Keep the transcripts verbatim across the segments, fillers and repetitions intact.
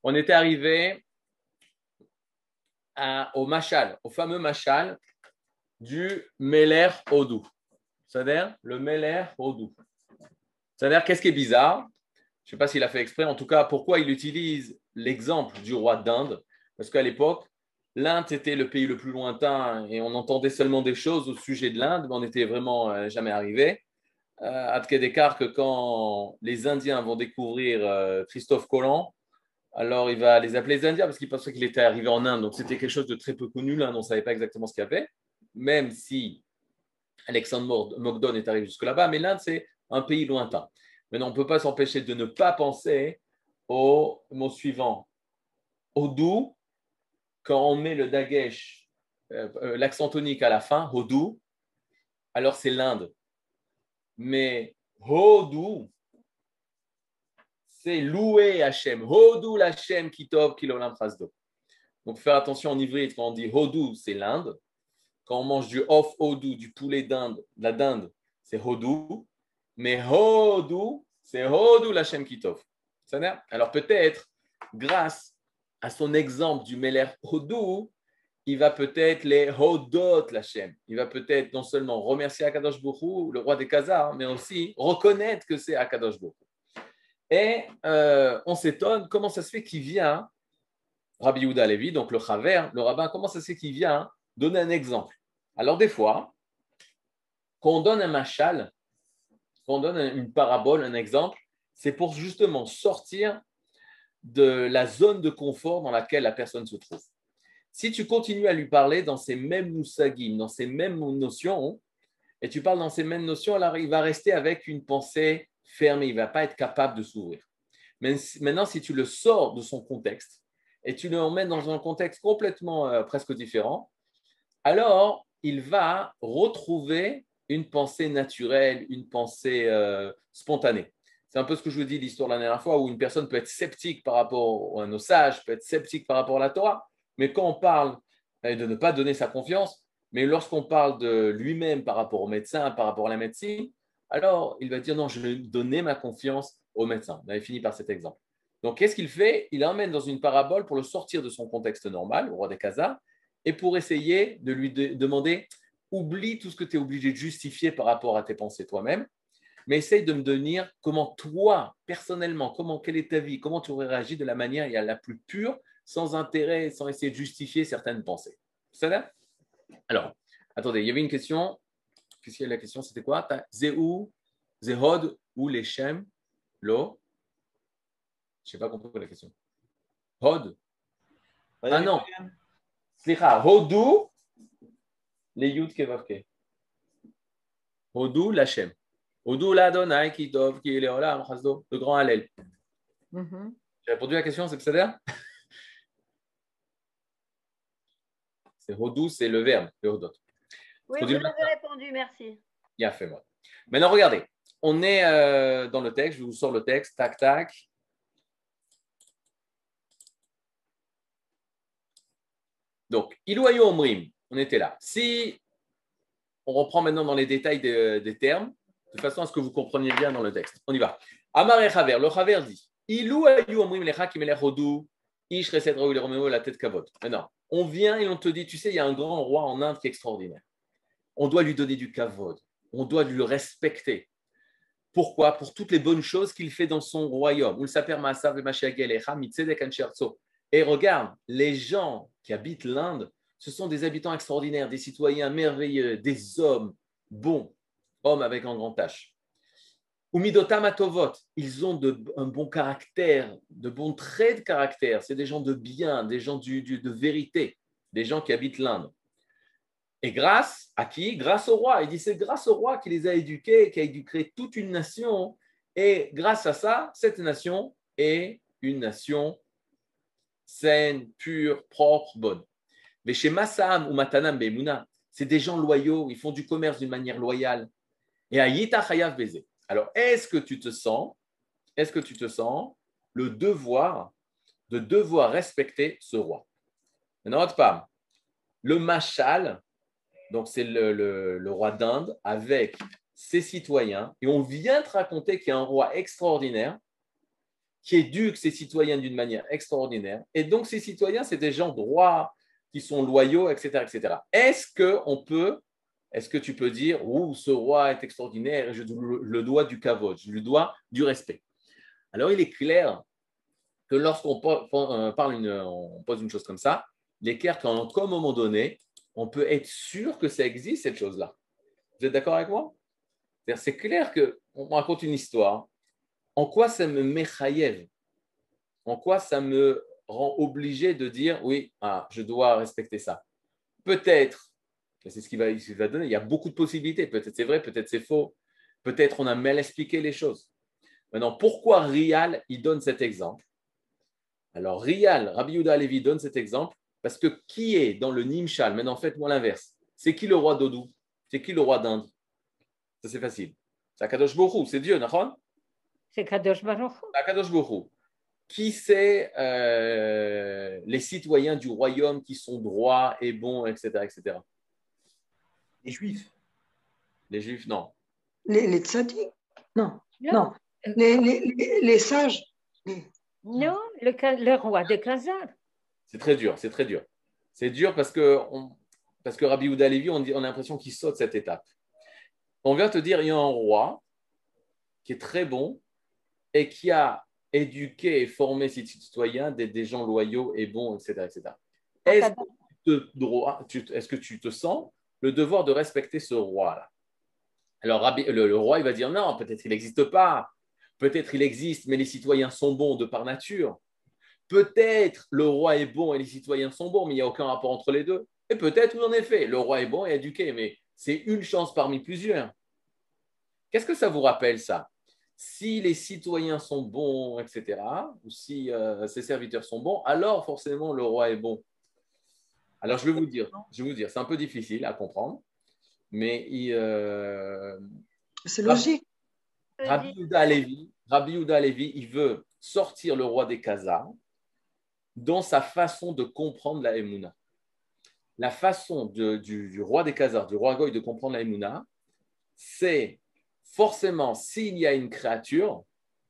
On était arrivé à, au machal, au fameux machal du Meler Hodou. C'est-à-dire le Meler Hodou. C'est-à-dire, qu'est-ce qui est bizarre? Je ne sais pas s'il a fait exprès. En tout cas, pourquoi il utilise l'exemple du roi d'Inde? Parce qu'à l'époque, l'Inde était le pays le plus lointain et on entendait seulement des choses au sujet de l'Inde, mais on n'était vraiment euh, jamais arrivé. Euh, à tel d'écart que quand les Indiens vont découvrir euh, Christophe Colomb, alors il va les appeler les Indiens parce qu'il pensait qu'il était arrivé en Inde. Donc c'était quelque chose de très peu connu. L'Inde, on ne savait pas exactement ce qu'il y avait, même si Alexandre Mogdon est arrivé jusque là-bas. Mais l'Inde, c'est un pays lointain. Maintenant, on ne peut pas s'empêcher de ne pas penser au mot suivant. Hodou, quand on met le dagesh, euh, l'accent tonique à la fin, Hodou, alors c'est l'Inde. Mais Hodou, c'est louer Hachem. Hodou l'Hachem kitov kilolam chasdo. Donc, faire attention en hybride, quand on dit Hodou, c'est l'Inde. Quand on mange du off Hodou, du poulet d'Inde, de la dinde, c'est Hodou. Mais Hodou, c'est Hodou l'Hachem kitov. Alors, peut-être, grâce à son exemple du Meler Hodou, il va peut-être les Hodot l'Hachem. Il va peut-être non seulement remercier Akadosh Baruch Hu, le roi des Khazars, mais aussi reconnaître que c'est Akadosh Baruch Hu. Et euh, on s'étonne comment ça se fait qu'il vient, Rabbi Yehuda Levi, donc le Chaver, le rabbin, comment ça se fait qu'il vient donner un exemple. Alors des fois, quand on donne un machal, quand on donne une parabole, un exemple, c'est pour justement sortir de la zone de confort dans laquelle la personne se trouve. Si tu continues à lui parler dans ces mêmes moussagim, dans ces mêmes notions, et tu parles dans ces mêmes notions, alors il va rester avec une pensée fermée, il ne va pas être capable de s'ouvrir. Mais maintenant, si tu le sors de son contexte et tu le emmènes dans un contexte complètement euh, presque différent, alors il va retrouver une pensée naturelle, une pensée euh, spontanée. C'est un peu ce que je vous dis l'histoire de la dernière fois où une personne peut être sceptique par rapport à nos sages, peut être sceptique par rapport à la Torah, mais quand on parle de ne pas donner sa confiance, mais lorsqu'on parle de lui-même par rapport au médecin, par rapport à la médecine, alors il va dire non, je vais donner ma confiance au médecin. On avait fini par cet exemple. Donc qu'est-ce qu'il fait? Il l'emmène dans une parabole pour le sortir de son contexte normal, au roi des Khazars, et pour essayer de lui de- demander oublie tout ce que tu es obligé de justifier par rapport à tes pensées toi-même, mais essaye de me donner comment toi, personnellement, comment, quelle est ta vie, comment tu aurais réagi de la manière la plus pure, sans intérêt, sans essayer de justifier certaines pensées. C'est ça? Alors, attendez, il y avait une question. Qu'est-ce qu'il y a la question? C'était quoi? Zéou, Zehod ou les Shem, Lo? Je n'ai pas compris la question. Hod? Ah non, Slicha, Hodou, les Yud Kevavke. Hodou, l'Hachem. Hodou, l'Adonai, qui dov, qui est Léolam, Chazdo, le grand Hallel. Mm-hmm. J'ai répondu à la question, c'est que ça veut dire? C'est Hodou, c'est le verbe, le Hodot. Oui, vous avez répondu, merci. Bien fait, moi. Maintenant, regardez, on est euh, dans le texte, je vous sors le texte, tac, tac. Donc, Ilouayu Omrim, on était là. Si on reprend maintenant dans les détails de, des termes, de façon à ce que vous compreniez bien dans le texte. On y va. Amar et Chaver, le Chaver dit Ilouayu Omrim lecha kimelech hodou, ish reset raoul romeo la tête kavod. Maintenant, on vient et on te dit, tu sais, il y a un grand roi en Inde qui est extraordinaire. On doit lui donner du kavod, on doit le respecter. Pourquoi? Pour toutes les bonnes choses qu'il fait dans son royaume. Et regarde, les gens qui habitent l'Inde, ce sont des habitants extraordinaires, des citoyens merveilleux, des hommes bons, hommes avec un grand H. Ils ont de, un bon caractère, de bons traits de caractère. C'est des gens de bien, des gens du, du, de vérité, des gens qui habitent l'Inde. Et grâce à qui? Grâce au roi. Il dit c'est grâce au roi qui les a éduqués, qui a éduqué toute une nation. Et grâce à ça, cette nation est une nation saine, pure, propre, bonne. Mais chez Massam ou Matanam Bemouna, c'est des gens loyaux, ils font du commerce d'une manière loyale. Et à Yita Chayav Bézé. Alors, est-ce que tu te sens, est-ce que tu te sens le devoir de devoir respecter ce roi? Maintenant, autre part, le machal, donc c'est le, le, le roi d'Inde avec ses citoyens, et on vient te raconter qu'il y a un roi extraordinaire, qui éduque ses citoyens d'une manière extraordinaire. Et donc, ces citoyens, c'est des gens droits, qui sont loyaux, et cetera, et cetera. Est-ce qu'on peut, est-ce que tu peux dire, oh, ce roi est extraordinaire et je le dois du kavod, je lui dois du respect. Alors, il est clair que lorsqu'on parle une, on pose une chose comme ça, il est clair qu'à un moment donné, on peut être sûr que ça existe, cette chose-là. Vous êtes d'accord avec moi? C'est clair qu'on raconte une histoire. En quoi ça me mechayev? En quoi ça me rend obligé de dire oui, ah, je dois respecter ça? Peut-être, c'est ce qu'il va, il va donner, il y a beaucoup de possibilités. Peut-être c'est vrai, peut-être c'est faux. Peut-être on a mal expliqué les choses. Maintenant, pourquoi Rial, il donne cet exemple? Alors, Rial, Rabbi Yehuda Halevi donne cet exemple parce que qui est dans le Nimshal? Maintenant, faites-moi l'inverse. C'est qui le roi d'Odou? C'est qui le roi d'Inde? Ça, c'est facile. C'est Akadosh Baruch Hu, c'est Dieu, d'accord? C'est Kadosh Baruch Hu. Akadosh Baruch Hu. Qui c'est euh, les citoyens du royaume qui sont droits et bons, et cetera, et cetera? Les Juifs. Les Juifs, non. Les, les tzaddik? Non, non. non. Les, les, les, les sages? Les... Non, le, le roi de Khazar. C'est très dur, c'est très dur. C'est dur parce que, on, parce que Rabbi Yehuda Halevi, on, on a l'impression qu'il saute cette étape. On vient te dire, il y a un roi qui est très bon et qui a éduqué et formé ses citoyens des, des gens loyaux et bons, et cetera, et cetera. Est-ce que, te, est-ce que tu te sens le devoir de respecter ce roi-là? Alors, Rabbi, le, le roi, il va dire non, peut-être il n'existe pas. Peut-être il existe, mais les citoyens sont bons de par nature. Peut-être le roi est bon et les citoyens sont bons, mais il n'y a aucun rapport entre les deux. Et peut-être, oui, en effet, le roi est bon et éduqué, mais c'est une chance parmi plusieurs. Qu'est-ce que ça vous rappelle, ça? Si les citoyens sont bons, et cetera, ou si euh, ses serviteurs sont bons, alors forcément le roi est bon. Alors je vais vous dire, je vais vous dire, c'est un peu difficile à comprendre, mais il, euh, c'est logique. Rabbi Yehuda Halevi, Rabbi Yehuda Halevi, il veut sortir le roi des Khazars dans sa façon de comprendre la Emouna. La façon de, du, du roi des Khazars, du roi Goy de comprendre la Emouna, c'est forcément, s'il y a une créature,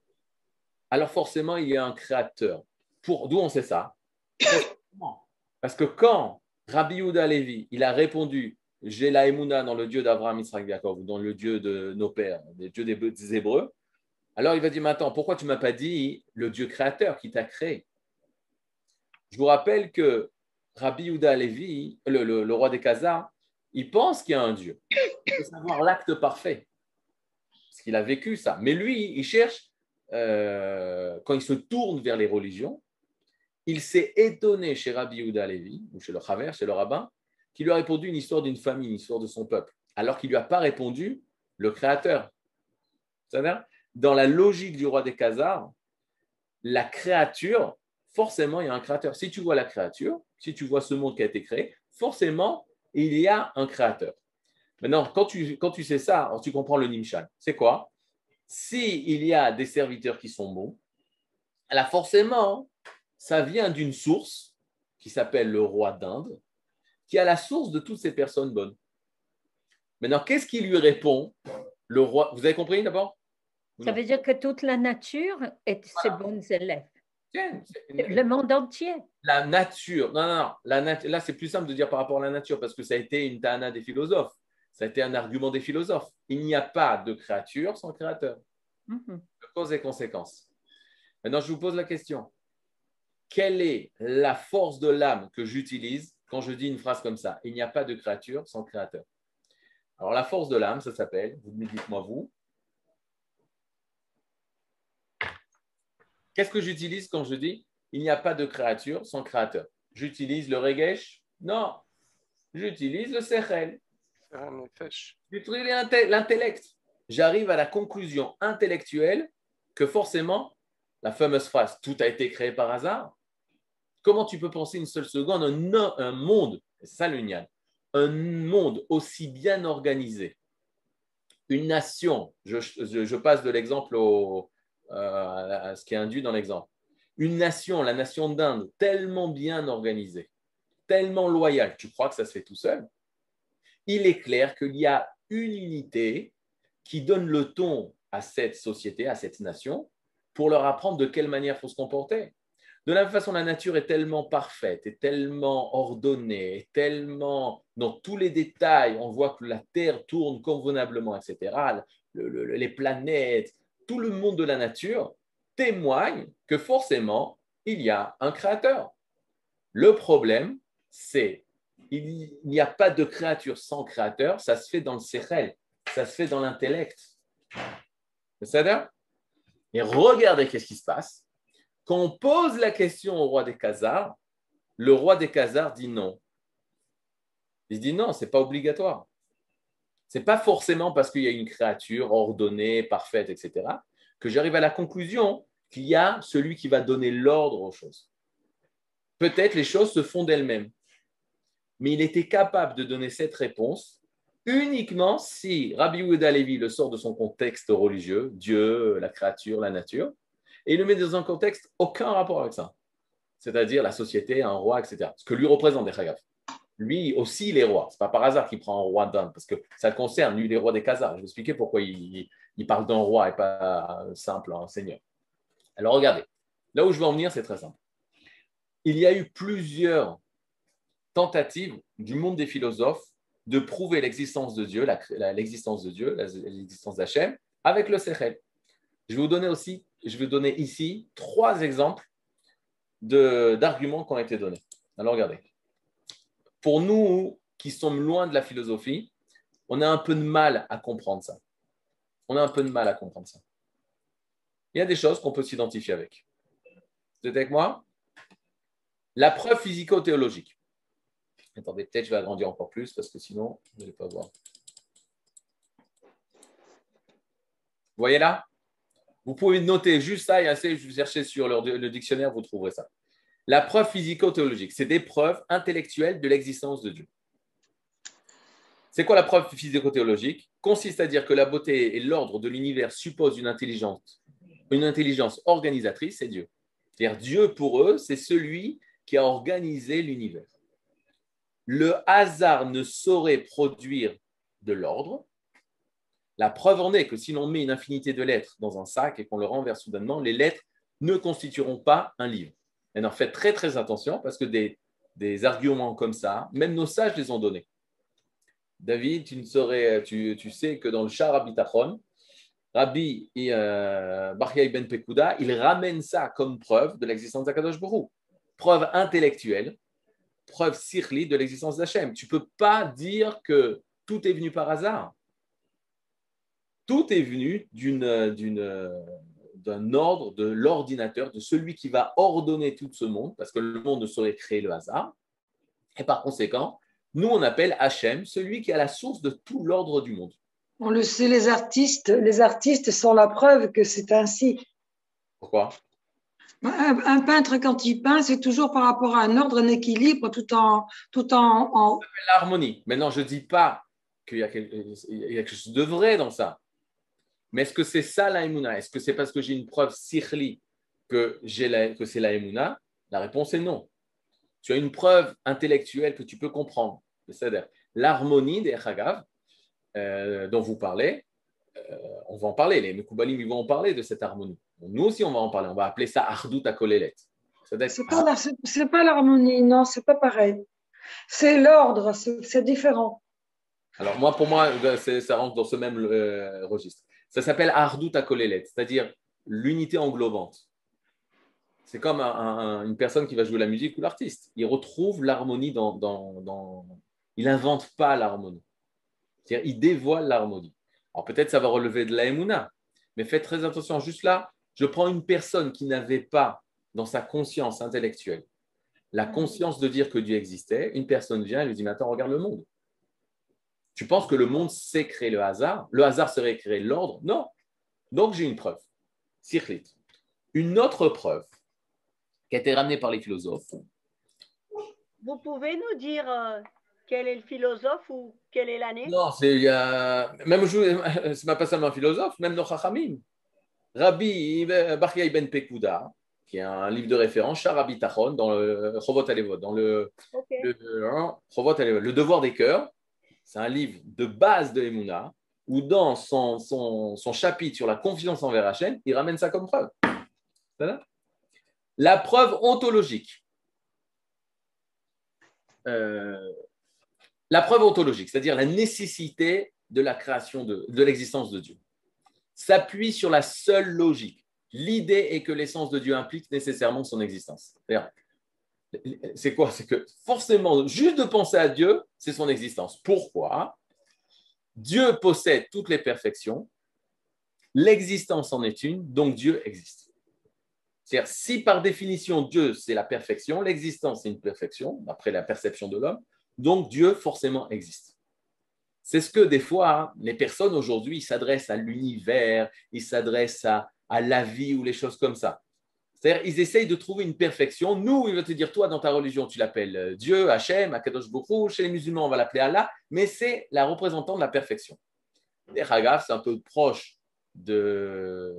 alors forcément, il y a un créateur. Pour, d'où on sait ça? Parce que quand Rabbi Yehuda Halevi, il a répondu « J'ai la Emouna dans le Dieu d'Abraham, Yitzhak, Yaakov, ou dans le Dieu de nos pères, le Dieu des, des Hébreux », alors il va dire « Mais attends, pourquoi tu ne m'as pas dit le Dieu créateur qui t'a créé ?» Je vous rappelle que Rabbi Yehuda Halevi, le, le, le roi des Khazars, il pense qu'il y a un Dieu. Il veut savoir l'acte parfait. Parce qu'il a vécu ça. Mais lui, il cherche, euh, quand il se tourne vers les religions, il s'est étonné chez Rabbi Yehuda Halevi, ou chez le Chaver, chez le rabbin, qui lui a répondu une histoire d'une famille, une histoire de son peuple, alors qu'il ne lui a pas répondu le Créateur. C'est-à-dire, dans la logique du roi des Khazars, la créature, forcément, il y a un créateur. Si tu vois la créature, si tu vois ce monde qui a été créé, forcément, il y a un créateur. Maintenant, quand tu, quand tu sais ça, alors tu comprends le Nimshal. C'est quoi? S'il y a des serviteurs qui sont bons, alors forcément, ça vient d'une source qui s'appelle le roi d'Inde, qui est la source de toutes ces personnes bonnes. Maintenant, qu'est-ce qui lui répond? Le roi, vous avez compris d'abord? Ça veut dire que toute la nature est ses voilà. bons élèves. Tiens, une... Le monde entier. La nature, non, non, non. La nat... Là, c'est plus simple de dire par rapport à la nature parce que ça a été une ta'ana des philosophes. Ça a été un argument des philosophes. Il n'y a pas de créature sans créateur. Mm-hmm. Cause et conséquence. Maintenant, je vous pose la question. Quelle est la force de l'âme que j'utilise quand je dis une phrase comme ça? Il n'y a pas de créature sans créateur. Alors, la force de l'âme, ça s'appelle, vous me dites-moi vous, qu'est-ce que j'utilise quand je dis il n'y a pas de créature sans créateur? J'utilise le regesh? Non. J'utilise le sechel. J'utilise l'intellect. J'arrive à la conclusion intellectuelle que forcément, la fameuse phrase « tout a été créé par hasard », comment tu peux penser une seule seconde un, un monde, c'est ça le Nyan, un monde aussi bien organisé, une nation, je, je, je passe de l'exemple au, euh, à ce qui est induit dans l'exemple, une nation, la nation d'Inde, tellement bien organisée, tellement loyale, tu crois que ça se fait tout seul? Il est clair qu'il y a une unité qui donne le ton à cette société, à cette nation, pour leur apprendre de quelle manière il faut se comporter. De la même façon, la nature est tellement parfaite, est tellement ordonnée, est tellement dans tous les détails, on voit que la Terre tourne convenablement, et cetera. Le, le, les planètes, tout le monde de la nature témoigne que forcément, il y a un créateur. Le problème, c'est qu'il n'y a pas de créature sans créateur, ça se fait dans le sechel, ça se fait dans l'intellect. C'est-à-dire, et regardez qu'est-ce qui se passe. Quand on pose la question au roi des Khazars, le roi des Khazars dit non. Il dit non, ce n'est pas obligatoire. Ce n'est pas forcément parce qu'il y a une créature ordonnée, parfaite, et cetera, que j'arrive à la conclusion qu'il y a celui qui va donner l'ordre aux choses. Peut-être les choses se font d'elles-mêmes. Mais il était capable de donner cette réponse uniquement si Rabbi Yehuda Halevi le sort de son contexte religieux, Dieu, la créature, la nature, et il le met dans un contexte aucun rapport avec ça. C'est-à-dire la société, un roi, et cetera. Ce que lui représente des Khagaf. Lui aussi, il est roi. Ce n'est pas par hasard qu'il prend un roi d'Inde, parce que ça le concerne, lui, les rois des Khazars. Je vais vous expliquer pourquoi il, il parle d'un roi et pas un simple un seigneur. Alors regardez, là où je veux en venir, c'est très simple. Il y a eu plusieurs tentatives du monde des philosophes de prouver l'existence de Dieu, la, la, l'existence de Dieu, la, l'existence d'Hachem, avec le Sechel. Je vais vous donner aussi, je vais vous donner ici trois exemples de, d'arguments qui ont été donnés. Alors regardez. Pour nous qui sommes loin de la philosophie, on a un peu de mal à comprendre ça. On a un peu de mal à comprendre ça. Il y a des choses qu'on peut s'identifier avec. Vous êtes avec moi? La preuve physico-théologique. Attendez, peut-être je vais agrandir encore plus parce que sinon, vous n'allez pas voir. Vous voyez là? Vous pouvez noter juste ça et assez, je vous cherchez sur le, le dictionnaire, vous trouverez ça. La preuve physico-théologique, c'est des preuves intellectuelles de l'existence de Dieu. C'est quoi la preuve physico-théologique? Consiste à dire que la beauté et l'ordre de l'univers supposent une intelligence, une intelligence organisatrice, c'est Dieu. C'est-à-dire Dieu, pour eux, c'est celui qui a organisé l'univers. Le hasard ne saurait produire de l'ordre. La preuve en est que si l'on met une infinité de lettres dans un sac et qu'on le renverse soudainement, les lettres ne constitueront pas un livre. Alors faites très très attention parce que des, des arguments comme ça, même nos sages les ont donnés. David, tu, ne saurais, tu, tu sais que dans le Sha'ar HaBitachon, Rabbi euh, Bar Chai ben Pekouda, il ramène ça comme preuve de l'existence d'Akadosh Baruch Hu. Preuve intellectuelle, preuve sikhli de l'existence d'Hachem. Tu ne peux pas dire que tout est venu par hasard. Tout est venu d'une, d'une, d'un ordre, de l'ordinateur, de celui qui va ordonner tout ce monde, parce que le monde ne saurait créer le hasard. Et par conséquent, nous, on appelle Hachem celui qui est à la source de tout l'ordre du monde. On le sait, les artistes, les artistes sont la preuve que c'est ainsi. Pourquoi? Un, un peintre, quand il peint, c'est toujours par rapport à un ordre, un équilibre, tout en... Tout en, en... L'harmonie. Maintenant, je ne dis pas qu'il y a quelque, il y a quelque chose de vrai dans ça. Mais est-ce que c'est ça la Emouna? Est-ce que c'est parce que j'ai une preuve sikhli que, j'ai la, que c'est la Emouna? La réponse est non. Tu as une preuve intellectuelle que tu peux comprendre. C'est-à-dire l'harmonie des Chagav euh, dont vous parlez, euh, on va en parler. Les Mekoubalim, ils vont en parler de cette harmonie. Nous aussi, on va en parler. On va appeler ça Ardut HaKolelet. C'est pas, c'est, c'est pas l'harmonie, non, c'est pas pareil. C'est l'ordre, c'est, c'est différent. Alors moi, pour moi, c'est, ça rentre dans ce même euh, registre. Ça s'appelle Ardut HaKolelet, c'est-à-dire l'unité englobante. C'est comme un, un, une personne qui va jouer la musique ou l'artiste. Il retrouve l'harmonie dans... dans, dans... Il n'invente pas l'harmonie. C'est-à-dire il dévoile l'harmonie. Alors peut-être ça va relever de la Emouna, mais faites très attention. Juste là, je prends une personne qui n'avait pas dans sa conscience intellectuelle la conscience de dire que Dieu existait. Une personne vient et lui dit, mais attends, regarde le monde. Tu penses que le monde sait créer le hasard? Le hasard serait créer l'ordre? Non. Donc j'ai une preuve. Sikhlit. Une autre preuve qui a été ramenée par les philosophes. Vous pouvez nous dire euh, quel est le philosophe ou quelle est l'année? Non, c'est, il y a, même je, c'est pas seulement un philosophe, même nos Chachamim. Rabbi Bar Chai ben Pekouda, qui est un livre de référence, Sha'ar HaBitachon, dans le Chovot HaLevot, dans le, okay. le, le, le devoir des cœurs. C'est un livre de base de Emouna, où dans son, son, son chapitre sur la confiance envers Hachem, il ramène ça comme preuve. La preuve ontologique. Euh, la preuve ontologique, c'est-à-dire la nécessité de la création de, de l'existence de Dieu, s'appuie sur la seule logique. L'idée est que l'essence de Dieu implique nécessairement son existence. C'est quoi? C'est que forcément, juste de penser à Dieu, c'est son existence. Pourquoi? Dieu possède toutes les perfections, l'existence en est une, donc Dieu existe. C'est-à-dire, si par définition Dieu c'est la perfection, l'existence c'est une perfection, d'après la perception de l'homme, donc Dieu forcément existe. C'est ce que des fois, les personnes aujourd'hui s'adressent à l'univers, ils s'adressent à, à la vie ou les choses comme ça. C'est-à-dire, ils essayent de trouver une perfection. Nous, il va te dire, toi, dans ta religion, tu l'appelles Dieu, Hachem, Akadosh Bokhu. Chez les musulmans, on va l'appeler Allah, mais c'est la représentante de la perfection. Les Hagaf, c'est un peu proche de,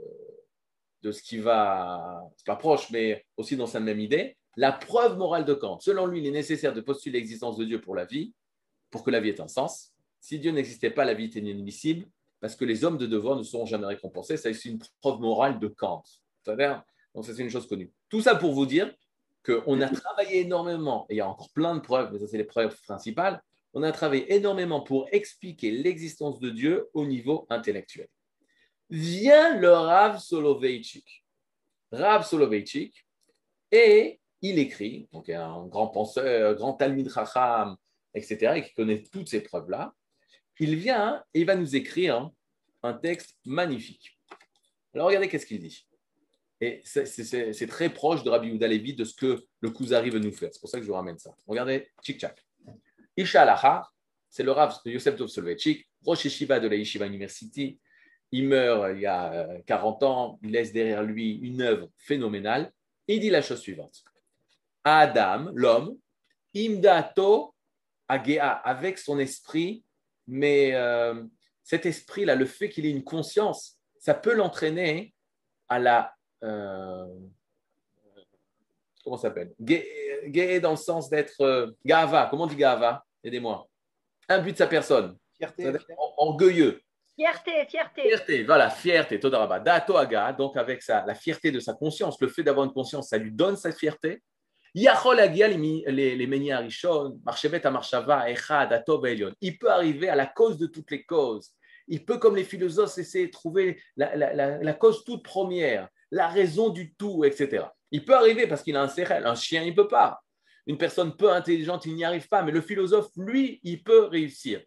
de ce qui va, c'est pas proche, mais aussi dans sa même idée. La preuve morale de Kant. Selon lui, il est nécessaire de postuler l'existence de Dieu pour la vie, pour que la vie ait un sens. Si Dieu n'existait pas, la vie était inadmissible, parce que les hommes de devoir ne seront jamais récompensés. Ça, c'est une preuve morale de Kant. C'est-à-dire, donc, c'est une chose connue. Tout ça pour vous dire qu'on a travaillé énormément, et il y a encore plein de preuves, mais ça, c'est les preuves principales. On a travaillé énormément pour expliquer l'existence de Dieu au niveau intellectuel. Vient le Rav Soloveitchik. Rav Soloveitchik, et il écrit, donc un grand penseur, grand Talmid Chacham, et cetera, et qui connaît toutes ces preuves-là. Il vient et il va nous écrire un texte magnifique. Alors, regardez qu'est-ce qu'il dit. Et c'est, c'est, c'est très proche de Rabbi Yehuda Levi, de ce que le Kuzari veut nous faire. C'est pour ça que je vous ramène ça. Regardez, tchik-tchak. Isha Alaha, c'est le Rav Yosef Tov Soloveitchik, Rosh Yeshiva de la Yeshiva University. Il meurt il y a quarante ans, il laisse derrière lui une œuvre phénoménale. Il dit la chose suivante. Adam, l'homme, imdato agea, avec son esprit, mais euh, cet esprit-là, le fait qu'il ait une conscience, ça peut l'entraîner à la Euh, comment ça s'appelle? Gay dans le sens d'être euh, gava. Comment on dit gava? Aidez-moi. Un but de sa personne. Fierté. Orgueilleux. Fierté, fierté. Fierté, voilà, fierté. Todaraba. Dato aga, donc avec sa, la fierté de sa conscience, le fait d'avoir une conscience, ça lui donne sa fierté. Yachol agia les menia rishon, marchevet amarshava, echad, dato ve'elion. Il peut arriver à la cause de toutes les causes. Il peut, comme les philosophes, essayer de trouver la, la, la, la cause toute première, la raison du tout, et cetera. Il peut arriver parce qu'il a un sérel, un chien, il ne peut pas. Une personne peu intelligente, il n'y arrive pas, mais le philosophe, lui, il peut réussir.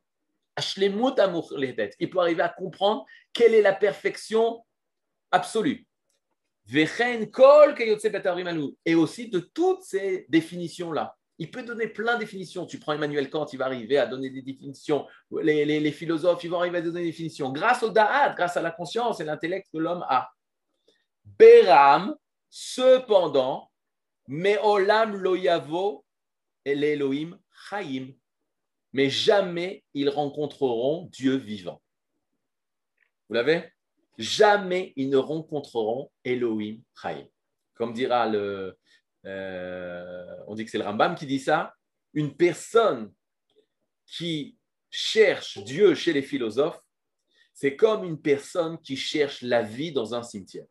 Il peut arriver à comprendre quelle est la perfection absolue. Et aussi de toutes ces définitions-là. Il peut donner plein de définitions. Tu prends Emmanuel Kant, il va arriver à donner des définitions. Les, les, les philosophes, ils vont arriver à donner des définitions. Grâce au da'at, grâce à la conscience et l'intellect que l'homme a. Beram, cependant, me'olam lo yavo el Elohim chaim. Mais jamais ils rencontreront Dieu vivant. Vous l'avez? Jamais ils ne rencontreront Elohim chaim. Comme dira le... Euh, on dit que c'est le Rambam qui dit ça. Une personne qui cherche Dieu chez les philosophes, c'est comme une personne qui cherche la vie dans un cimetière.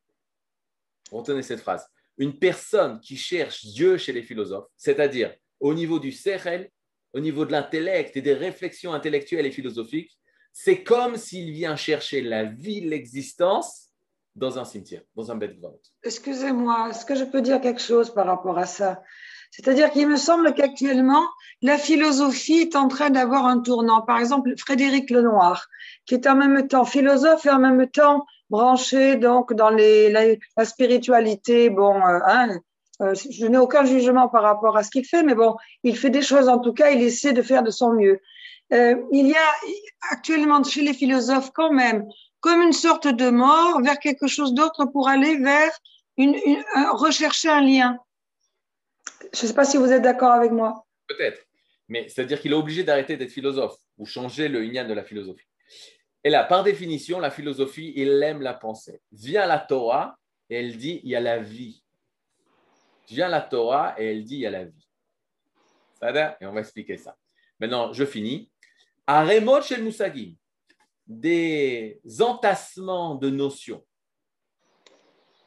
Retenez cette phrase. Une personne qui cherche Dieu chez les philosophes, c'est-à-dire au niveau du sechel, au niveau de l'intellect et des réflexions intellectuelles et philosophiques, c'est comme s'il vient chercher la vie, l'existence dans un cimetière, dans un bête-vente. Excusez-moi, est-ce que je peux dire quelque chose par rapport à ça? C'est-à-dire qu'il me semble qu'actuellement, la philosophie est en train d'avoir un tournant. Par exemple, Frédéric Lenoir, qui est en même temps philosophe et en même temps branché donc dans les, la, la spiritualité. Bon, euh, hein, euh, je n'ai aucun jugement par rapport à ce qu'il fait, mais bon, il fait des choses en tout cas, il essaie de faire de son mieux. Euh, il y a actuellement chez les philosophes quand même comme une sorte de mort vers quelque chose d'autre pour aller vers une, une, un, rechercher un lien. Je ne sais pas si vous êtes d'accord avec moi. Peut-être, mais c'est-à-dire qu'il est obligé d'arrêter d'être philosophe ou changer le inyan de la philosophie. Et là, par définition, la philosophie, il aime la pensée. Vient la Torah et elle dit il y a la vie. Vient la Torah et elle dit il y a la vie. Ça va? Et on va expliquer ça. Maintenant, je finis. Aremot shel musagim, des entassements de notions.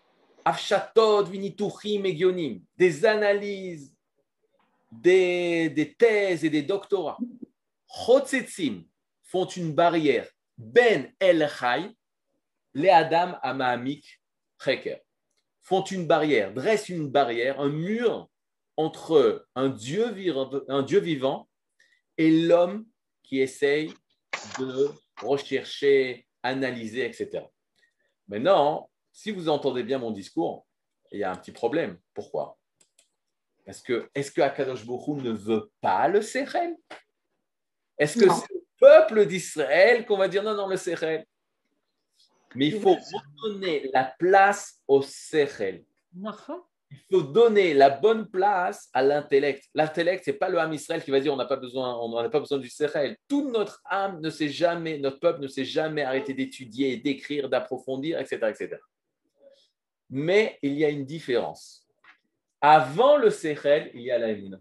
Afshatod, Vinituchim et Gionim, des analyses, des, des thèses et des doctorats. Chotzetzim font une barrière. Ben El Chai, les Adam Amahamik Cheker, font une barrière, dressent une barrière, un mur entre un Dieu, vivant, un Dieu vivant et l'homme qui essaye de rechercher, analyser, et cetera. Maintenant, si vous entendez bien mon discours, il y a un petit problème. Pourquoi? Parce que, est-ce que Akadosh Baruch Hu ne veut pas le Sechel? Est-ce que non. C'est le peuple d'Israël qu'on va dire non, non, le Sechel? Mais il faut redonner la place au Sechel. Il faut donner la bonne place à l'intellect. L'intellect, ce n'est pas le âme Israël qui va dire on n'a pas besoin, on n'a pas besoin du Sechel. Toute notre âme ne s'est jamais, notre peuple ne s'est jamais arrêté d'étudier, d'écrire, d'approfondir, et cetera, et cetera. Mais il y a une différence. Avant le Sechel, il y a la Emouna.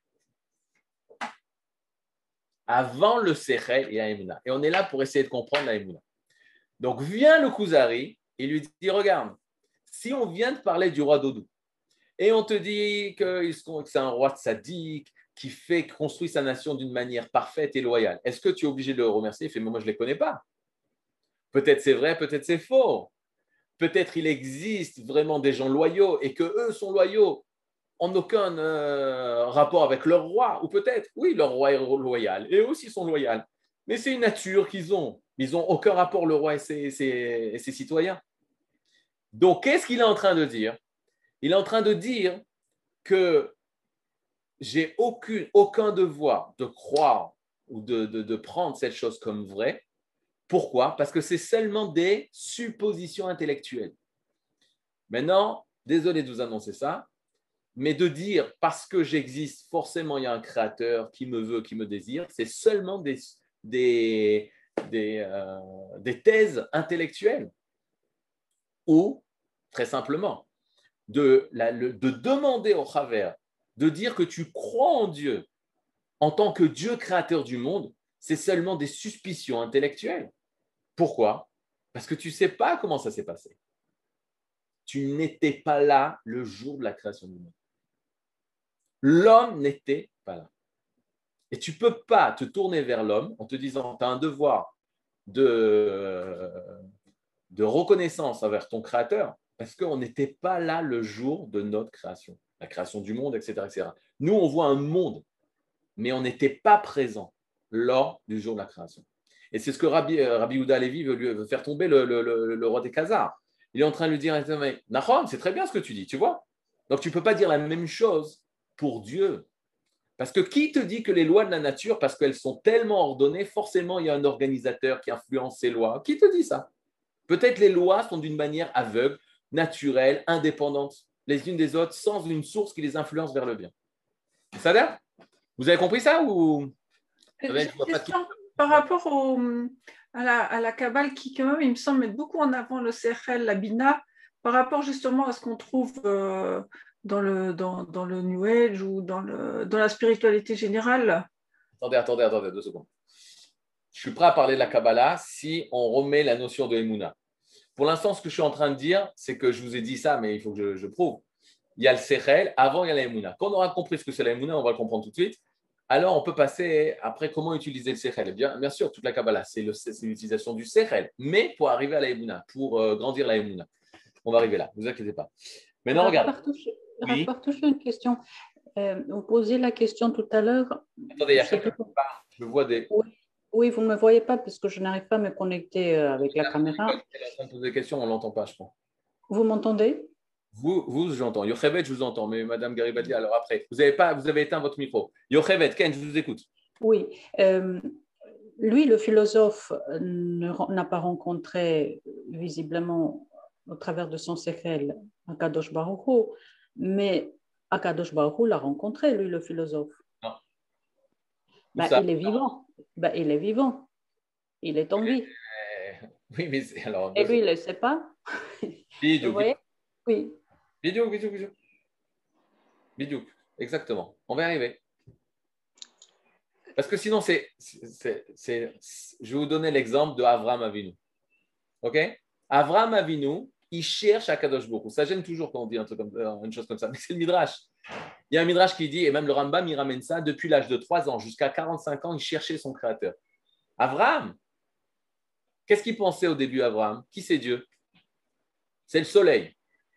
Avant le Sechel, il y a la Emouna. Et on est là pour essayer de comprendre la Emouna. Donc vient le Kuzari et lui dit regarde, si on vient de parler du roi d'Odou, et on te dit que c'est un roi sadique qui fait construit sa nation d'une manière parfaite et loyale. Est-ce que tu es obligé de le remercier? Il fait, mais moi, je ne les connais pas. Peut-être c'est vrai, peut-être c'est faux. Peut-être il existe vraiment des gens loyaux et qu'eux sont loyaux en aucun euh, rapport avec leur roi. Ou peut-être, oui, leur roi est loyal. Et eux aussi sont loyaux. Mais c'est une nature qu'ils ont. Ils n'ont aucun rapport, le roi et ses, ses, et ses citoyens. Donc, qu'est-ce qu'il est en train de dire? Il est en train de dire que j'ai aucune, aucun devoir de croire ou de, de, de prendre cette chose comme vraie. Pourquoi? Parce que c'est seulement des suppositions intellectuelles. Maintenant, désolé de vous annoncer ça, mais de dire parce que j'existe, forcément il y a un créateur qui me veut, qui me désire, c'est seulement des, des, des, euh, des thèses intellectuelles. Ou, très simplement, De, la, le, de demander au Chaver de dire que tu crois en Dieu en tant que Dieu créateur du monde, c'est seulement des suspicions intellectuelles. Pourquoi? Parce que tu ne sais pas comment ça s'est passé. Tu n'étais pas là le jour de la création du monde. L'homme n'était pas là. Et tu ne peux pas te tourner vers l'homme en te disant tu as un devoir de, de reconnaissance envers ton créateur. Parce qu'on n'était pas là le jour de notre création, la création du monde, et cetera, et cetera. Nous, on voit un monde, mais on n'était pas présent lors du jour de la création. Et c'est ce que Rabbi, euh, Rabbi Yehuda Levi veut, lui, veut faire tomber le, le, le, le roi des Khazars. Il est en train de lui dire, Nahon, c'est très bien ce que tu dis, tu vois. Donc, tu ne peux pas dire la même chose pour Dieu. Parce que qui te dit que les lois de la nature, parce qu'elles sont tellement ordonnées, forcément, il y a un organisateur qui influence ces lois. Qui te dit ça? Peut-être les lois sont d'une manière aveugle, naturelles, indépendantes les unes des autres, sans une source qui les influence vers le bien. Ça va? Vous avez compris ça ou J'ai une question par rapport au, à, la, à la Kabbale qui, quand même, il me semble, met beaucoup en avant le Sechel, la Bina, par rapport justement à ce qu'on trouve euh, dans, le, dans, dans le New Age ou dans, le, dans la spiritualité générale. Attendez, attendez, attendez, deux secondes. Je suis prêt à parler de la Kabbalah si on remet la notion de Emouna. Pour l'instant, ce que je suis en train de dire, c'est que je vous ai dit ça, mais il faut que je, je prouve. Il y a le Sechel, avant il y a la Emouna. Quand on aura compris ce que c'est la Emouna, on va le comprendre tout de suite. Alors, on peut passer après comment utiliser le Sechel. Bien, bien sûr, toute la Kabbalah, c'est, le, c'est l'utilisation du Sechel, mais pour arriver à la Emouna, pour euh, grandir la Emouna. On va arriver là, ne vous inquiétez pas. Maintenant, regarde. Oui. Partouche, une question. Euh, vous posez la question tout à l'heure. Attendez, il y a quelqu'un qui parle. Je vois des... Oui. Oui, vous ne me voyez pas parce que je n'arrive pas à me connecter avec la caméra. Elle est en train de poser des questions, on ne l'entend pas, je crois. Vous m'entendez? Vous, vous j'entends. Yochevet, je vous entends, mais Madame Garibaldi, alors après. Vous avez, pas, vous avez éteint votre micro. Yochevet, Ken, je vous écoute. Oui. Euh, lui, le philosophe, n'a pas rencontré visiblement au travers de son Sechel Akadosh Baruch Hu, mais Akadosh Baruch Hu l'a rencontré, lui, le philosophe. Non. Bah, il est vivant. Bah, il est vivant. Il est en vie. Euh, oui, mais c'est, alors, et lui, il ne le sait pas. Bidou, vous voyez? Oui. Bidou, bidou, bidou. Bidou, exactement. On va y arriver. Parce que sinon, c'est, c'est, c'est, je vais vous donner l'exemple de Avraham Avinu. OK? Avraham Avinu, il cherche à Kadosh Baruch Hu. Ça gêne toujours quand on dit un truc comme, euh, une chose comme ça, mais c'est le Midrash. Il y a un Midrash qui dit, et même le Rambam, il ramène ça, depuis l'âge de trois ans jusqu'à quarante-cinq ans, il cherchait son créateur. Abraham, qu'est-ce qu'il pensait au début, Abraham? Qui c'est Dieu? C'est le soleil.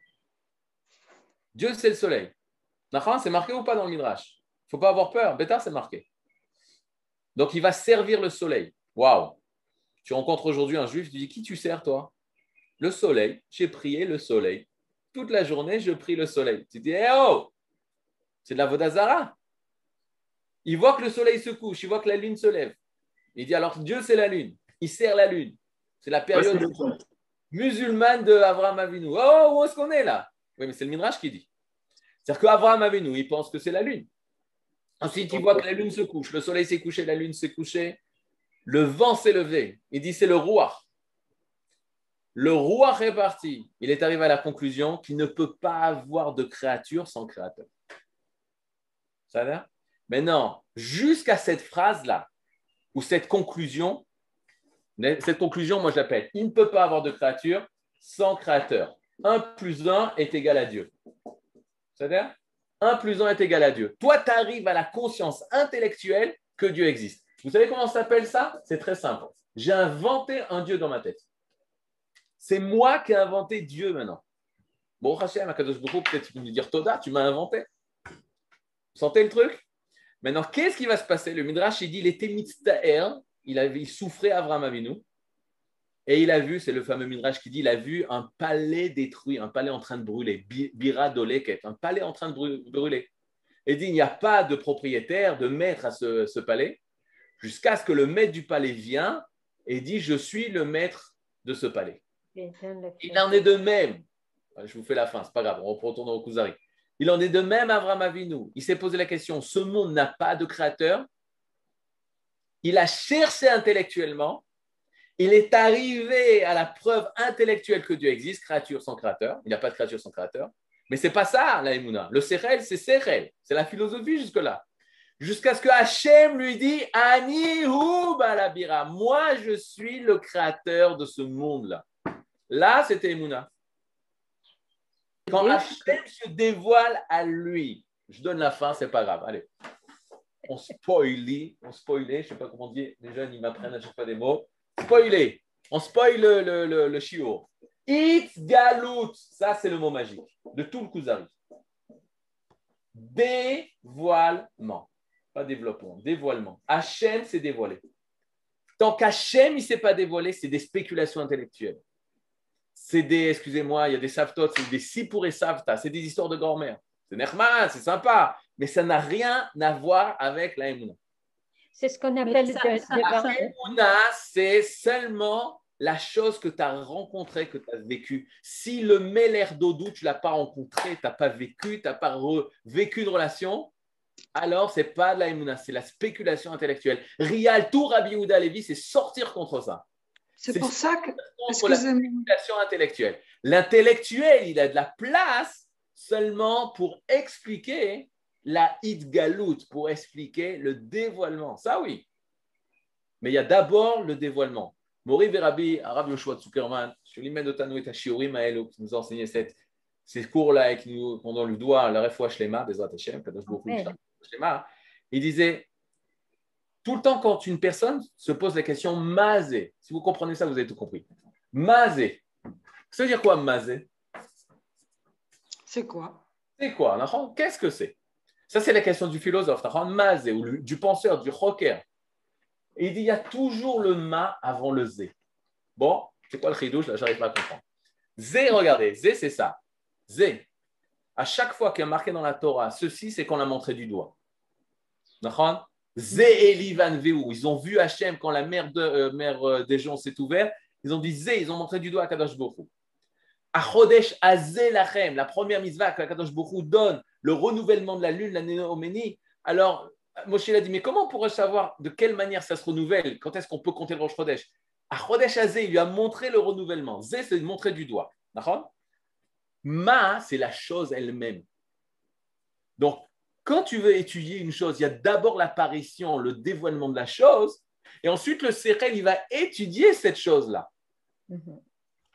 Dieu, c'est le soleil. C'est marqué ou pas dans le Midrash? Il ne faut pas avoir peur. Bétar, c'est marqué. Donc, il va servir le soleil. Waouh! Tu rencontres aujourd'hui un juif, tu dis, qui tu sers, toi? Le soleil. J'ai prié le soleil. Toute la journée, je prie le soleil. Tu dis, eh oh! C'est de la Vodazara. Il voit que le soleil se couche, il voit que la lune se lève. Il dit, alors Dieu, c'est la lune. Il sert la lune. C'est la période ouais, musulmane de Avraham Avinu. Oh, où est-ce qu'on est là? Oui, mais c'est le Midrash qui dit. C'est-à-dire qu'Avraham Avinu, il pense que c'est la lune. Ensuite, il voit que la lune se couche. Le soleil s'est couché, la lune s'est couchée. Le vent s'est levé. Il dit, c'est le Ruach. Le Ruach est parti. Il est arrivé à la conclusion qu'il ne peut pas avoir de créature sans créateur. Ça va? Mais non, jusqu'à cette phrase-là, ou cette conclusion, cette conclusion, moi je l'appelle, il ne peut pas avoir de créature sans créateur. un plus un est égal à Dieu. C'est-à-dire, un plus un est égal à Dieu. Toi, tu arrives à la conscience intellectuelle que Dieu existe. Vous savez comment ça s'appelle ça? C'est très simple. J'ai inventé un Dieu dans ma tête. C'est moi qui ai inventé Dieu maintenant. Bon, Hachem, Akadosh Baruch Hu, peut-être tu peux me dire Toda, tu m'as inventé. Vous sentez le truc? Maintenant, qu'est-ce qui va se passer? Le Midrash, il dit, il était mitzta'er, il, avait, il souffrait Avraham Avinu, et il a vu, c'est le fameux Midrash qui dit, il a vu un palais détruit, un palais en train de brûler, Bira Doleket, un palais en train de brûler. Et il dit, il n'y a pas de propriétaire, de maître à ce, ce palais, jusqu'à ce que le maître du palais vienne et dit, je suis le maître de ce palais. Il en est de même. Je vous fais la fin, c'est pas grave, on retourne au Kuzari. Il en est de même Avraham Avinu. Il s'est posé la question, ce monde n'a pas de créateur. Il a cherché intellectuellement. Il est arrivé à la preuve intellectuelle que Dieu existe, créature sans créateur. Il n'y a pas de créature sans créateur. Mais ce n'est pas ça, la Emouna. Le Sechel, c'est Sechel. C'est la philosophie jusque-là. Jusqu'à ce que Hachem lui dit, Ani hu balabira. Moi, je suis le créateur de ce monde-là. Là, c'était Emouna. Quand Hachem se dévoile à lui, je donne la fin, c'est pas grave. Allez, on spoilie, on spoilait, je sais pas comment dire, les jeunes ils m'apprennent à chaque fois des mots. Spoiler, on spoil le, le, le, le shiur. Itgalut, ça c'est le mot magique de tout le Kuzari. Dévoilement, pas développement, dévoilement. Hachem s'est dévoilé. Tant qu'Hachem il s'est pas dévoilé, c'est des spéculations intellectuelles. C'est des, excusez-moi, il y a des savtot, c'est des sipur et savta, c'est des histoires de grand-mère. C'est nerma, c'est sympa, mais ça n'a rien à voir avec la Emouna. C'est ce qu'on appelle ça, de, ça, de... ça, la Emouna, c'est seulement la chose que tu as rencontrée, que tu as vécue. Si le Meler d'Odou, tu ne l'as pas rencontré, tu n'as pas vécu, tu n'as pas vécu une relation, alors ce n'est pas de la Emouna, c'est la spéculation intellectuelle. Rial, tout Rabbi Yehuda Levi, c'est sortir contre ça. C'est pour ça que. Contre la spéculation intellectuelle. L'intellectuel, il a de la place seulement pour expliquer la Hitgalut, pour expliquer le dévoilement. Ça, oui. Mais il y a d'abord le dévoilement. Mori Verabi, Arav Yoshua Zuckerman, Shulimed Otanu et Hashiorim Maelo, qui nous a enseigné cette, ces cours-là et qui nous, pendant le doigt, la Refoua Shlema, Bezrat Hashem, Kadosh Baruch Hu Shlema, il disait. Tout le temps, quand une personne se pose la question mazé, si vous comprenez ça, vous avez tout compris. Mazé. Ça veut dire quoi, mazé? C'est quoi? C'est quoi? Qu'est-ce que c'est? Ça, c'est la question du philosophe, mazé, ou du penseur, du rocker. Et il dit il y a toujours le ma avant le zé. Bon, c'est quoi le chidouche? Là, j'arrive pas à comprendre. Zé, regardez, zé, c'est ça. Zé. À chaque fois qu'il y a marqué dans la Torah, ceci, c'est qu'on l'a montré du doigt. D'accord? Zé Elivan Véou, ils ont vu Hachem quand la mer, de, euh, mer euh, des gens s'est ouverte, ils ont dit Zé, ils ont montré du doigt à Kadosh Baruch Hu. Achodesh Azé Lachem, la première mitzvah que Kadosh Baruch Hu donne, le renouvellement de la lune, la Néoménie. Alors, Moshe a dit, mais comment pourrais-je savoir de quelle manière ça se renouvelle? Quand est-ce qu'on peut compter le Rosh Chodesh? Achodesh Azé, il lui a montré le renouvellement. Zé, c'est montrer du doigt. D'accord? Ma, c'est la chose elle-même. Donc, quand tu veux étudier une chose, il y a d'abord l'apparition, le dévoilement de la chose, et ensuite le Sechel, il va étudier cette chose-là. Mm-hmm.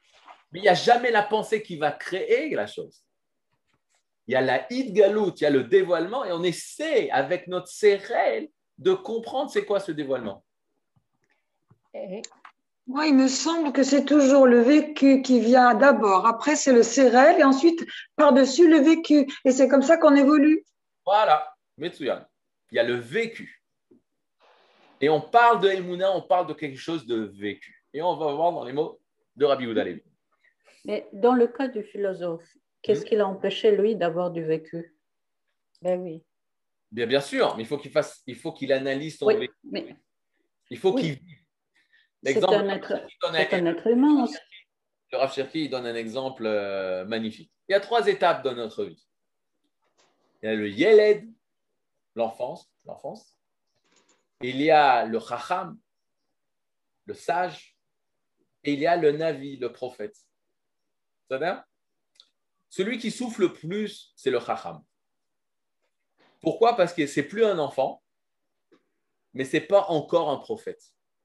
Mais il n'y a jamais la pensée qui va créer la chose. Il y a la Hidgalut, il y a le dévoilement, et on essaie avec notre sérel de comprendre c'est quoi ce dévoilement. Et... Moi, il me semble que c'est toujours le vécu qui vient d'abord. Après, c'est le sérel, et ensuite, par-dessus, le vécu. Et c'est comme ça qu'on évolue. Voilà, Metsuyan. Il y a le vécu. Et on parle de Emouna, on parle de quelque chose de vécu. Et on va voir dans les mots de Rabbi Yehuda Levi. Mais dans le cas du philosophe, qu'est-ce qui l'a empêché, lui, d'avoir du vécu? Ben oui. Bien, bien sûr, mais il faut qu'il fasse, il faut qu'il analyse son oui, vécu. Mais... Il faut oui. qu'il vive. C'est un, être, c'est un être humain aussi. Le Rav Cherki, il donne un exemple euh, magnifique. Il y a trois étapes dans notre vie. Il y a le Yeled, l'enfance, l'enfance. Il y a le Chacham, le sage. Et il y a le Navi, le prophète. C'est-à-dire, celui qui souffle le plus, c'est le Chacham. Pourquoi? Parce que ce n'est plus un enfant, mais ce n'est pas encore un prophète.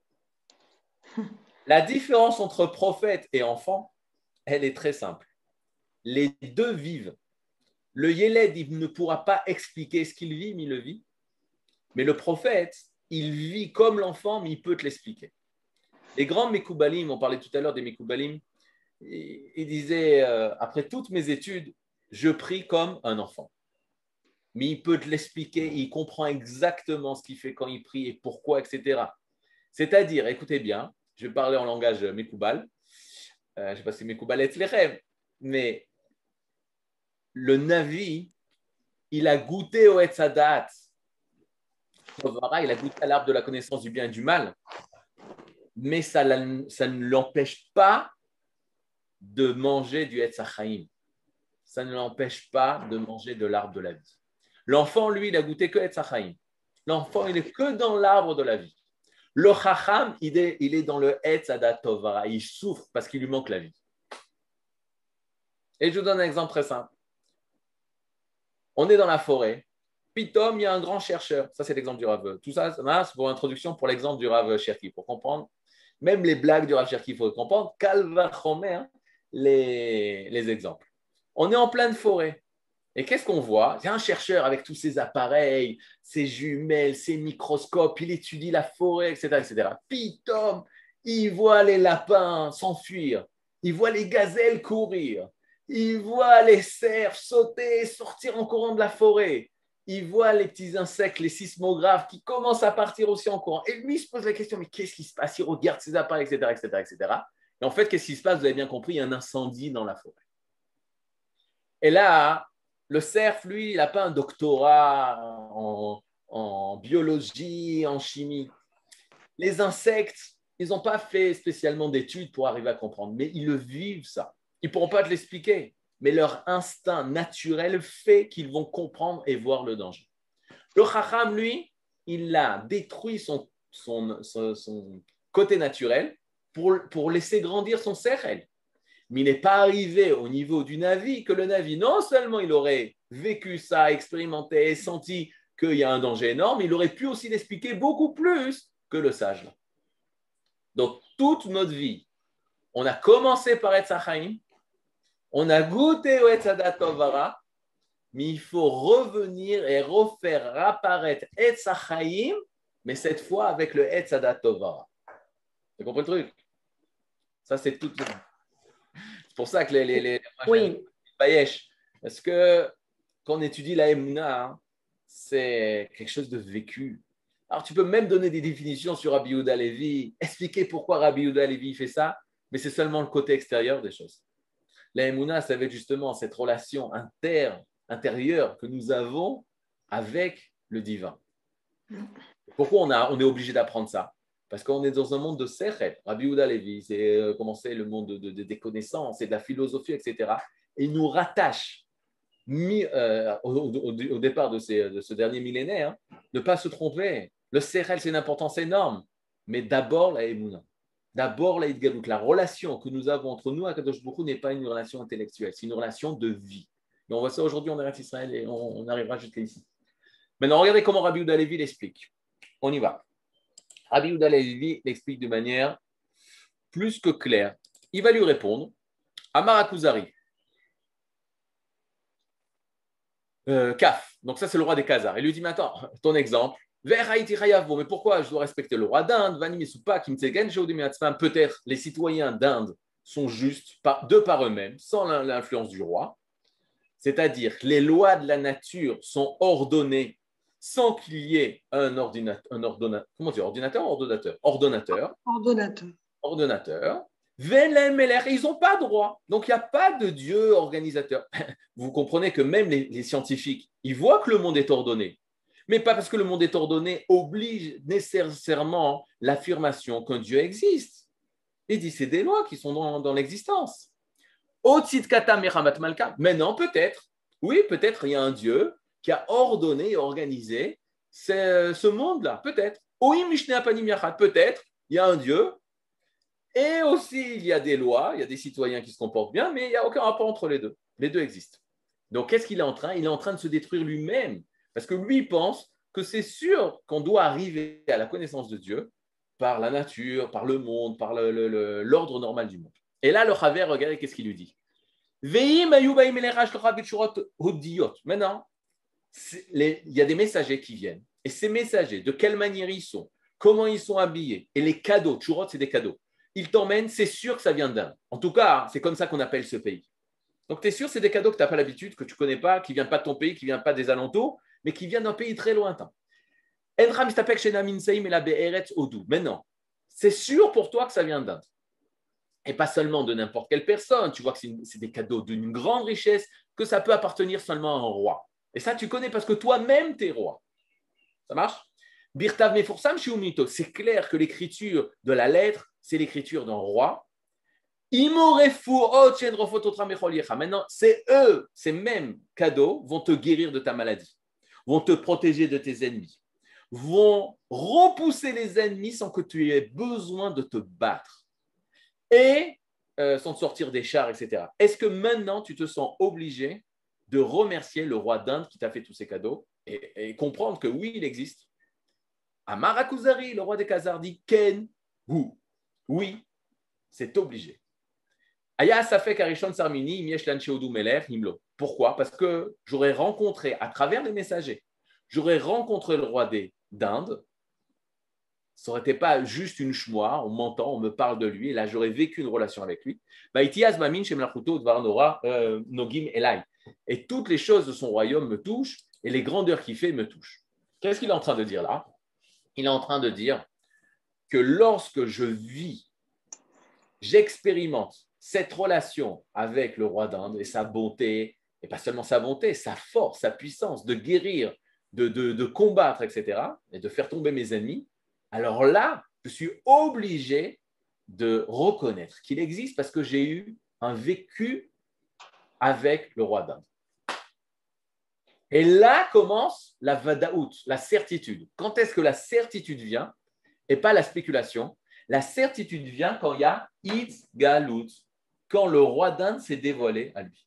La différence entre prophète et enfant, elle est très simple. Les deux vivent. Le Yéled, il ne pourra pas expliquer ce qu'il vit, mais il le vit. Mais le prophète, il vit comme l'enfant, mais il peut te l'expliquer. Les grands Mekoubalim, on parlait tout à l'heure des Mekoubalim, ils disaient, euh, après toutes mes études, je prie comme un enfant. Mais il peut te l'expliquer, il comprend exactement ce qu'il fait quand il prie et pourquoi, et cetera. C'est-à-dire, écoutez bien, je vais parler en langage Mekoubal, euh, je ne sais pas si Mekoubal est les rêves, mais le Navi, il a goûté au Etzadat, il a goûté à l'arbre de la connaissance du bien et du mal, mais ça, ça ne l'empêche pas de manger du Etz HaChaim. Ça ne l'empêche pas de manger de l'arbre de la vie. L'enfant, lui, il a goûté que Etz HaChaim. L'enfant, il est que dans l'arbre de la vie. Le Chacham, il est, il est dans le Etz Hadat Tovara. Il souffre parce qu'il lui manque la vie. Et je vous donne un exemple très simple. On est dans la forêt. Pitom, il y a un grand chercheur. Ça, c'est l'exemple du Rav. Tout ça, c'est pour introduction pour l'exemple du Rav Cherki. Pour comprendre, même les blagues du Rav Cherki, il faut comprendre. Calva Chomer, hein, les, les exemples. On est en pleine forêt. Et qu'est-ce qu'on voit? C'est un chercheur avec tous ses appareils, ses jumelles, ses microscopes, il étudie la forêt, et cetera et cetera. Pitom, il voit les lapins s'enfuir, il voit les gazelles courir, il voit les cerfs sauter, sortir en courant de la forêt, il voit les petits insectes, les sismographes qui commencent à partir aussi en courant. Et lui, il se pose la question, mais qu'est-ce qui se passe? Il regarde ses appareils, et cetera et cetera et cetera. Et en fait, qu'est-ce qui se passe? Vous avez bien compris, il y a un incendie dans la forêt. Et là, le cerf, lui, il n'a pas un doctorat en, en biologie, en chimie. Les insectes, ils n'ont pas fait spécialement d'études pour arriver à comprendre, mais ils le vivent, ça. Ils ne pourront pas te l'expliquer, mais leur instinct naturel fait qu'ils vont comprendre et voir le danger. Le Chacham, lui, il a détruit son, son, son, son côté naturel pour, pour laisser grandir son sérel. Mais il n'est pas arrivé au niveau du Navi que le Navi, non seulement il aurait vécu ça, expérimenté et senti qu'il y a un danger énorme, il aurait pu aussi l'expliquer beaucoup plus que le sage. Donc, toute notre vie, on a commencé par Etz HaChaim, on a goûté au Etz Hadat Tovara, mais il faut revenir et refaire apparaître Etz HaChaim, mais cette fois avec le Etz Hadat Tovara. Vous avez compris le truc? Ça, c'est tout. C'est pour ça que les, les, les, les oui. Bayesh, parce que quand on étudie la Emouna, hein, c'est quelque chose de vécu. Alors, tu peux même donner des définitions sur Rabbi Yehuda Levi, expliquer pourquoi Rabbi Yehuda Levi fait ça, mais c'est seulement le côté extérieur des choses. La Emouna, ça va être justement cette relation inter, intérieure que nous avons avec le divin. Pourquoi on, a, on est obligé d'apprendre ça? Parce qu'on est dans un monde de Sechel. Rabbi Yehuda Levi, c'est euh, comment c'est le monde de, de, de, des connaissances et de la philosophie, et cetera. Et il nous rattache mi, euh, au, au, au départ de, ces, de ce dernier millénaire, hein, ne pas se tromper. Le Sechel, c'est une importance énorme. Mais d'abord, la Emouna. D'abord, la Hidgalut. La relation que nous avons entre nous et Kadosh Baruch Hu n'est pas une relation intellectuelle, c'est une relation de vie. Et on voit ça aujourd'hui en Eretz Israël et on, on arrivera jusqu'à ici. Maintenant, regardez comment Rabbi Yehuda Levi l'explique. On y va. Rabbi Yehuda Levi l'explique de manière plus que claire. Il va lui répondre Amar Akuzari. Euh, Kaf. Donc ça, c'est le roi des Khazars. Il lui dit, mais attends, ton exemple. Mais pourquoi je dois respecter le roi d'Inde? Peut-être les citoyens d'Inde sont justes de par eux-mêmes, sans l'influence du roi. C'est-à-dire que les lois de la nature sont ordonnées sans qu'il y ait un ordinateur, un ordonnateur, comment dire, ordinateur ou ordonnateur? Ordonnateur. Ordonnateur. Ordonnateur. Ils n'ont pas de roi. Donc, il n'y a pas de Dieu organisateur. Vous comprenez que même les, les scientifiques, ils voient que le monde est ordonné. Mais pas parce que le monde est ordonné oblige nécessairement l'affirmation qu'un Dieu existe. Il dit c'est des lois qui sont dans, dans l'existence. Maintenant, peut-être, oui, peut-être il y a un Dieu qui a ordonné et organisé ce, ce monde-là. Peut-être. Peut-être il y a un Dieu. Et aussi, il y a des lois, il y a des citoyens qui se comportent bien, mais il n'y a aucun rapport entre les deux. Les deux existent. Donc, qu'est-ce qu'il est en train? Il est en train de se détruire lui-même. Parce que lui, il pense que c'est sûr qu'on doit arriver à la connaissance de Dieu par la nature, par le monde, par le, le, le, l'ordre normal du monde. Et là, le Chaver, regardez qu'est-ce qu'il lui dit. Maintenant, les, il y a des messagers qui viennent. Et ces messagers, de quelle manière ils sont, comment ils sont habillés, et les cadeaux, tchurot, c'est des cadeaux. Ils t'emmènent, c'est sûr que ça vient d'Inde. En tout cas, c'est comme ça qu'on appelle ce pays. Donc, tu es sûr, c'est des cadeaux que tu n'as pas l'habitude, que tu ne connais pas, qui ne viennent pas de ton pays, qui ne viennent pas des alentours, mais qui viennent d'un pays très lointain. Maintenant, c'est sûr pour toi que ça vient d'Inde. Et pas seulement de n'importe quelle personne. Tu vois que c'est, une, c'est des cadeaux d'une grande richesse, que ça peut appartenir seulement à un roi. Et ça, tu connais parce que toi-même, tu es roi. Ça marche? C'est clair que l'écriture de la lettre, c'est l'écriture d'un roi. Maintenant, c'est eux, ces mêmes cadeaux vont te guérir de ta maladie, vont te protéger de tes ennemis, vont repousser les ennemis sans que tu aies besoin de te battre et euh, sans te sortir des chars, et cetera. Est-ce que maintenant, tu te sens obligé de remercier le roi d'Inde qui t'a fait tous ces cadeaux et, et comprendre que oui, il existe? Amar Akuzari, le roi des Khazars, dit Ken, ou oui, c'est obligé. Aya Safek Arishon Sarmini, Miesh Lancheodou Meler, Himlo. Pourquoi? Parce que j'aurais rencontré, à travers les messagers, j'aurais rencontré le roi des d'Inde. Ça n'aurait été pas juste une chmoire, on m'entend, on me parle de lui, et là j'aurais vécu une relation avec lui. Et toutes les choses de son royaume me touchent, et les grandeurs qu'il fait me touchent. Qu'est-ce qu'il est en train de dire là? Il est en train de dire que lorsque je vis, j'expérimente cette relation avec le roi d'Inde et sa bonté, et pas seulement sa bonté, sa force, sa puissance de guérir, de, de, de combattre, et cetera, et de faire tomber mes ennemis, alors là, je suis obligé de reconnaître qu'il existe parce que j'ai eu un vécu avec le roi d'Inde. Et là commence la vadaout, la certitude. Quand est-ce que la certitude vient et pas la spéculation? La certitude vient quand il y a Itz Galut, quand le roi d'Inde s'est dévoilé à lui.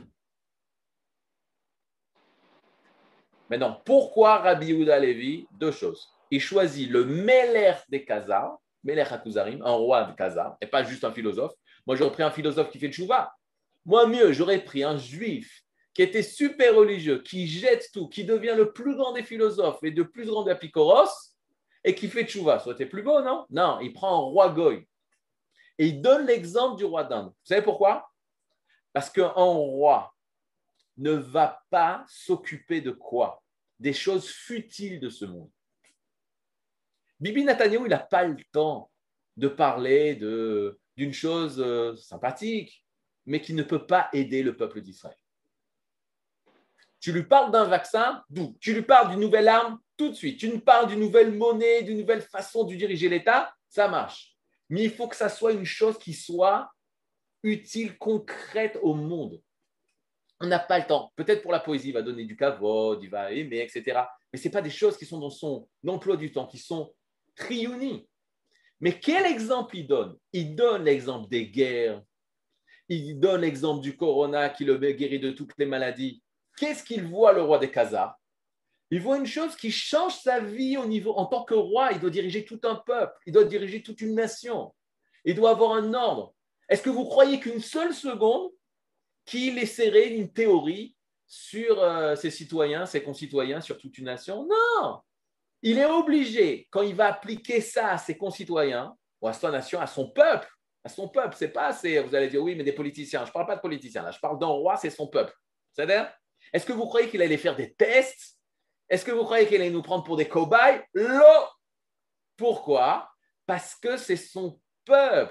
Maintenant, pourquoi Rabbi Yehuda Levi? Deux choses. Il choisit le Meler des Khazars, Meler Hakuzarim, un roi de Khazars, et pas juste un philosophe. Moi, j'aurais pris un philosophe qui fait tchouva. Moi, mieux, j'aurais pris un juif qui était super religieux, qui jette tout, qui devient le plus grand des philosophes et le plus grand des apicoros, et qui fait tchouva. Ça aurait été plus beau, non? Non, il prend un roi goy. Et il donne l'exemple du roi d'Inde. Vous savez pourquoi? Parce qu'un roi ne va pas s'occuper de quoi? Des choses futiles de ce monde. Bibi Netanyahu, il n'a pas le temps de parler de, d'une chose euh, sympathique, mais qui ne peut pas aider le peuple d'Israël. Tu lui parles d'un vaccin, d'où? Tu lui parles d'une nouvelle arme, tout de suite. Tu lui parles d'une nouvelle monnaie, d'une nouvelle façon de diriger l'État, ça marche. Mais il faut que ça soit une chose qui soit utile, concrète au monde. On n'a pas le temps. Peut-être pour la poésie, il va donner du kavod, il va aimer, et cetera. Mais ce n'est pas des choses qui sont dans son emploi du temps, qui sont triouni. Mais quel exemple il donne? Il donne l'exemple des guerres. Il donne l'exemple du corona qui le guérit de toutes les maladies. Qu'est-ce qu'il voit, le roi des Khazars? Il voit une chose qui change sa vie au niveau. En tant que roi, il doit diriger tout un peuple. Il doit diriger toute une nation. Il doit avoir un ordre. Est-ce que vous croyez qu'une seule seconde qu'il essaierait une théorie sur euh, ses citoyens, ses concitoyens, sur toute une nation? Non! Il est obligé, quand il va appliquer ça à ses concitoyens, ou à sa nation, à son peuple, à son peuple, c'est pas assez, vous allez dire oui, mais des politiciens. Je ne parle pas de politiciens, là, je parle d'un roi, c'est son peuple. C'est-à-dire, est-ce que vous croyez qu'il allait faire des tests? Est-ce que vous croyez qu'il allait nous prendre pour des cobayes? Non! Pourquoi? Parce que c'est son peuple.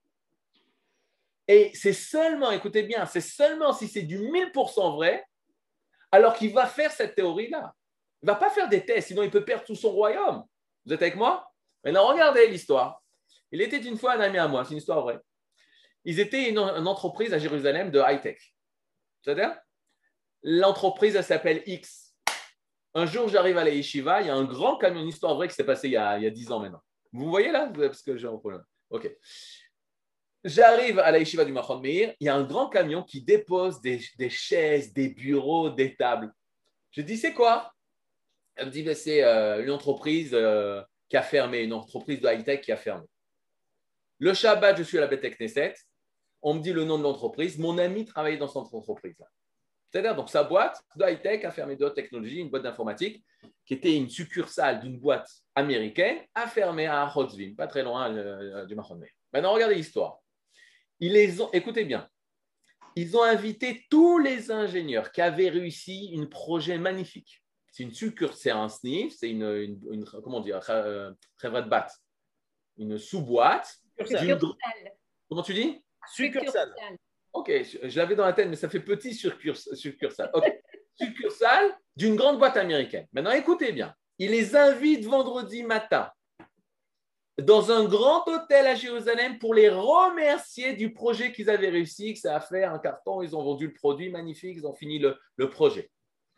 Et c'est seulement, écoutez bien, c'est seulement si c'est du mille pour cent vrai, alors qu'il va faire cette théorie-là. Il ne va pas faire des tests, sinon il peut perdre tout son royaume. Vous êtes avec moi? Maintenant, regardez l'histoire. Il était une fois un ami à moi, c'est une histoire vraie. Ils étaient une, une entreprise à Jérusalem de high-tech. C'est-à-dire, l'entreprise, elle s'appelle X. Un jour, j'arrive à la yeshiva, il y a un grand camion, une histoire vraie qui s'est passée il y a, il y a dix ans maintenant. Vous voyez là? Parce que j'ai un problème. OK. J'arrive à la yeshiva du Machon Meir, il y a un grand camion qui dépose des, des chaises, des bureaux, des tables. Je dis, c'est quoi? Elle me dit, c'est euh, une entreprise euh, qui a fermé, une entreprise de high-tech qui a fermé. Le Shabbat, je suis à la Beth Knesset, on me dit le nom de l'entreprise, mon ami travaillait dans cette entreprise-là. C'est-à-dire, donc sa boîte de high-tech a fermé de haute technologie, une boîte d'informatique, qui était une succursale d'une boîte américaine, a fermé à Hotzvim, pas très loin euh, du Machon Meir. Maintenant, regardez l'histoire. Ils les ont, écoutez bien, ils ont invité tous les ingénieurs qui avaient réussi un projet magnifique. C'est une succursale, c'est un sniff, c'est une, une, une, comment dire, euh, une sous-boîte. Succursale. Comment tu dis? Succursale. Ok, je l'avais dans la tête, mais ça fait petit succursale. Ok, succursale d'une grande boîte américaine. Maintenant, écoutez bien, ils les invitent vendredi matin dans un grand hôtel à Jérusalem pour les remercier du projet qu'ils avaient réussi, que ça a fait un carton, ils ont vendu le produit magnifique, ils ont fini le, le projet.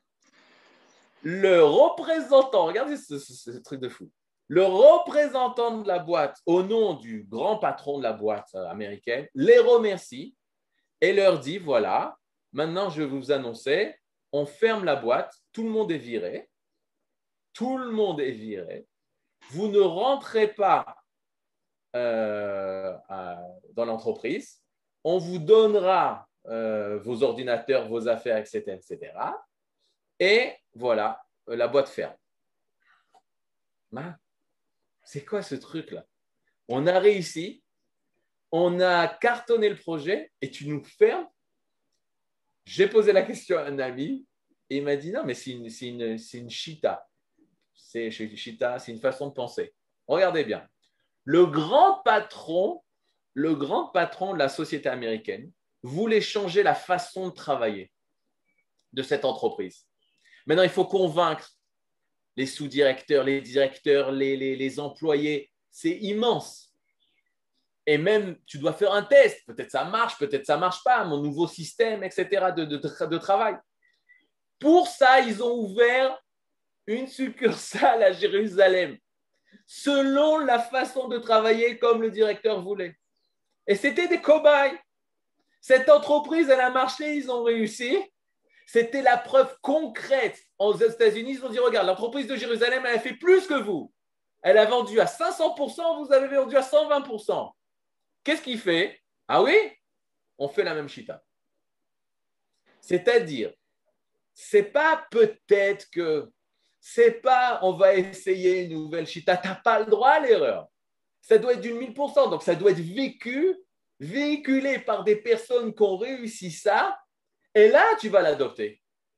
Le représentant, regardez ce, ce, ce truc de fou, le représentant de la boîte, au nom du grand patron de la boîte américaine, les remercie et leur dit, voilà, maintenant je vais vous annoncer, on ferme la boîte, tout le monde est viré, tout le monde est viré, vous ne rentrez pas euh, à, dans l'entreprise, on vous donnera euh, vos ordinateurs, vos affaires, et cetera, et cetera. Et voilà, la boîte ferme. C'est quoi ce truc-là? On a réussi, on a cartonné le projet et tu nous fermes? J'ai posé la question à un ami et il m'a dit non, mais c'est une, c'est une, c'est une chita. C'est chita, c'est une façon de penser. Regardez bien. Le grand patron, le grand patron de la société américaine voulait changer la façon de travailler de cette entreprise. Maintenant, il faut convaincre les sous-directeurs, les directeurs, les, les, les employés. C'est immense. Et même, tu dois faire un test. Peut-être ça marche, peut-être ça ne marche pas. Mon nouveau système, et cetera de, de, de travail. Pour ça, ils ont ouvert une succursale à Jérusalem, selon la façon de travailler comme le directeur voulait. Et c'était des cobayes. Cette entreprise, elle a marché, ils ont réussi. C'était la preuve concrète. Aux États-Unis, ils ont dit, regarde, l'entreprise de Jérusalem, elle a fait plus que vous. Elle a vendu à cinq cents pour cent, vous avez vendu à cent vingt pour cent. Qu'est-ce qu'il fait? Ah oui? On fait la même chita. C'est-à-dire, c'est pas peut-être que, c'est pas on va essayer une nouvelle chita. Tu n'as pas le droit à l'erreur. Ça doit être du mille pour cent. Donc, ça doit être vécu, véhiculé par des personnes qui ont réussi ça. Et là, tu vas l'adopter.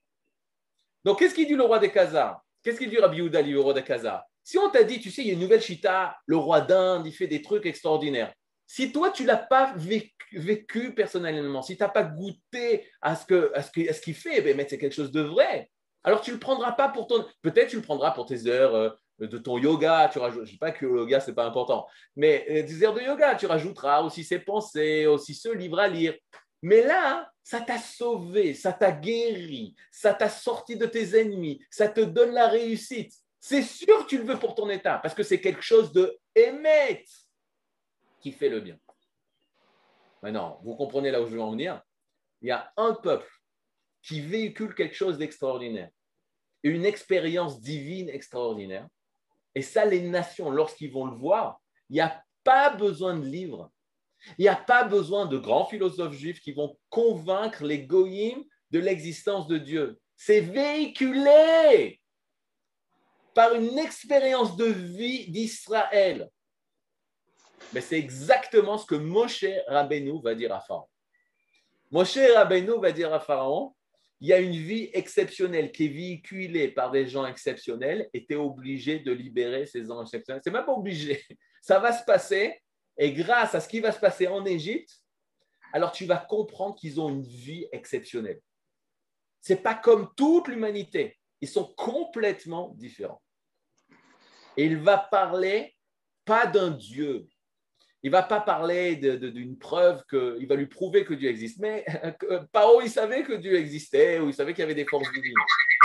Donc, qu'est-ce qu'il dit le roi des Khazars? Qu'est-ce qu'il dit Rabbi Yehuda, le roi des Khazars? Si on t'a dit, tu sais, il y a une nouvelle chita, le roi d'Inde, il fait des trucs extraordinaires. Si toi, tu ne l'as pas vécu, vécu personnellement, si tu n'as pas goûté à ce, que, à ce, que, à ce qu'il fait, ben, mais c'est quelque chose de vrai. Alors, tu ne le prendras pas pour ton… Peut-être tu le prendras pour tes heures euh, de ton yoga. Tu rajoutes, je ne dis pas que le yoga, ce n'est pas important, mais euh, des heures de yoga, tu rajouteras aussi ses pensées, aussi ce livre à lire. Mais là, ça t'a sauvé, ça t'a guéri, ça t'a sorti de tes ennemis, ça te donne la réussite. C'est sûr que tu le veux pour ton état, parce que c'est quelque chose de émet qui fait le bien. Maintenant, vous comprenez là où je veux en venir? Il y a un peuple qui véhicule quelque chose d'extraordinaire, une expérience divine extraordinaire. Et ça, les nations, lorsqu'ils vont le voir, il n'y a pas besoin de livres. Il n'y a pas besoin de grands philosophes juifs qui vont convaincre les goyim de l'existence de Dieu. C'est véhiculé par une expérience de vie d'Israël. Mais c'est exactement ce que Moshe Rabbeinu va dire à Pharaon. Moshe Rabbeinu va dire à Pharaon, il y a une vie exceptionnelle qui est véhiculée par des gens exceptionnels et tu es obligé de libérer ces gens exceptionnels. C'est même pas obligé. Ça va se passer et grâce à ce qui va se passer en Égypte, alors tu vas comprendre qu'ils ont une vie exceptionnelle. Ce n'est pas comme toute l'humanité. Ils sont complètement différents. Et il va parler pas d'un Dieu. Il ne va pas parler de, de, d'une preuve, que, il va lui prouver que Dieu existe. Mais euh, Paro, il savait que Dieu existait ou il savait qu'il y avait des forces divines.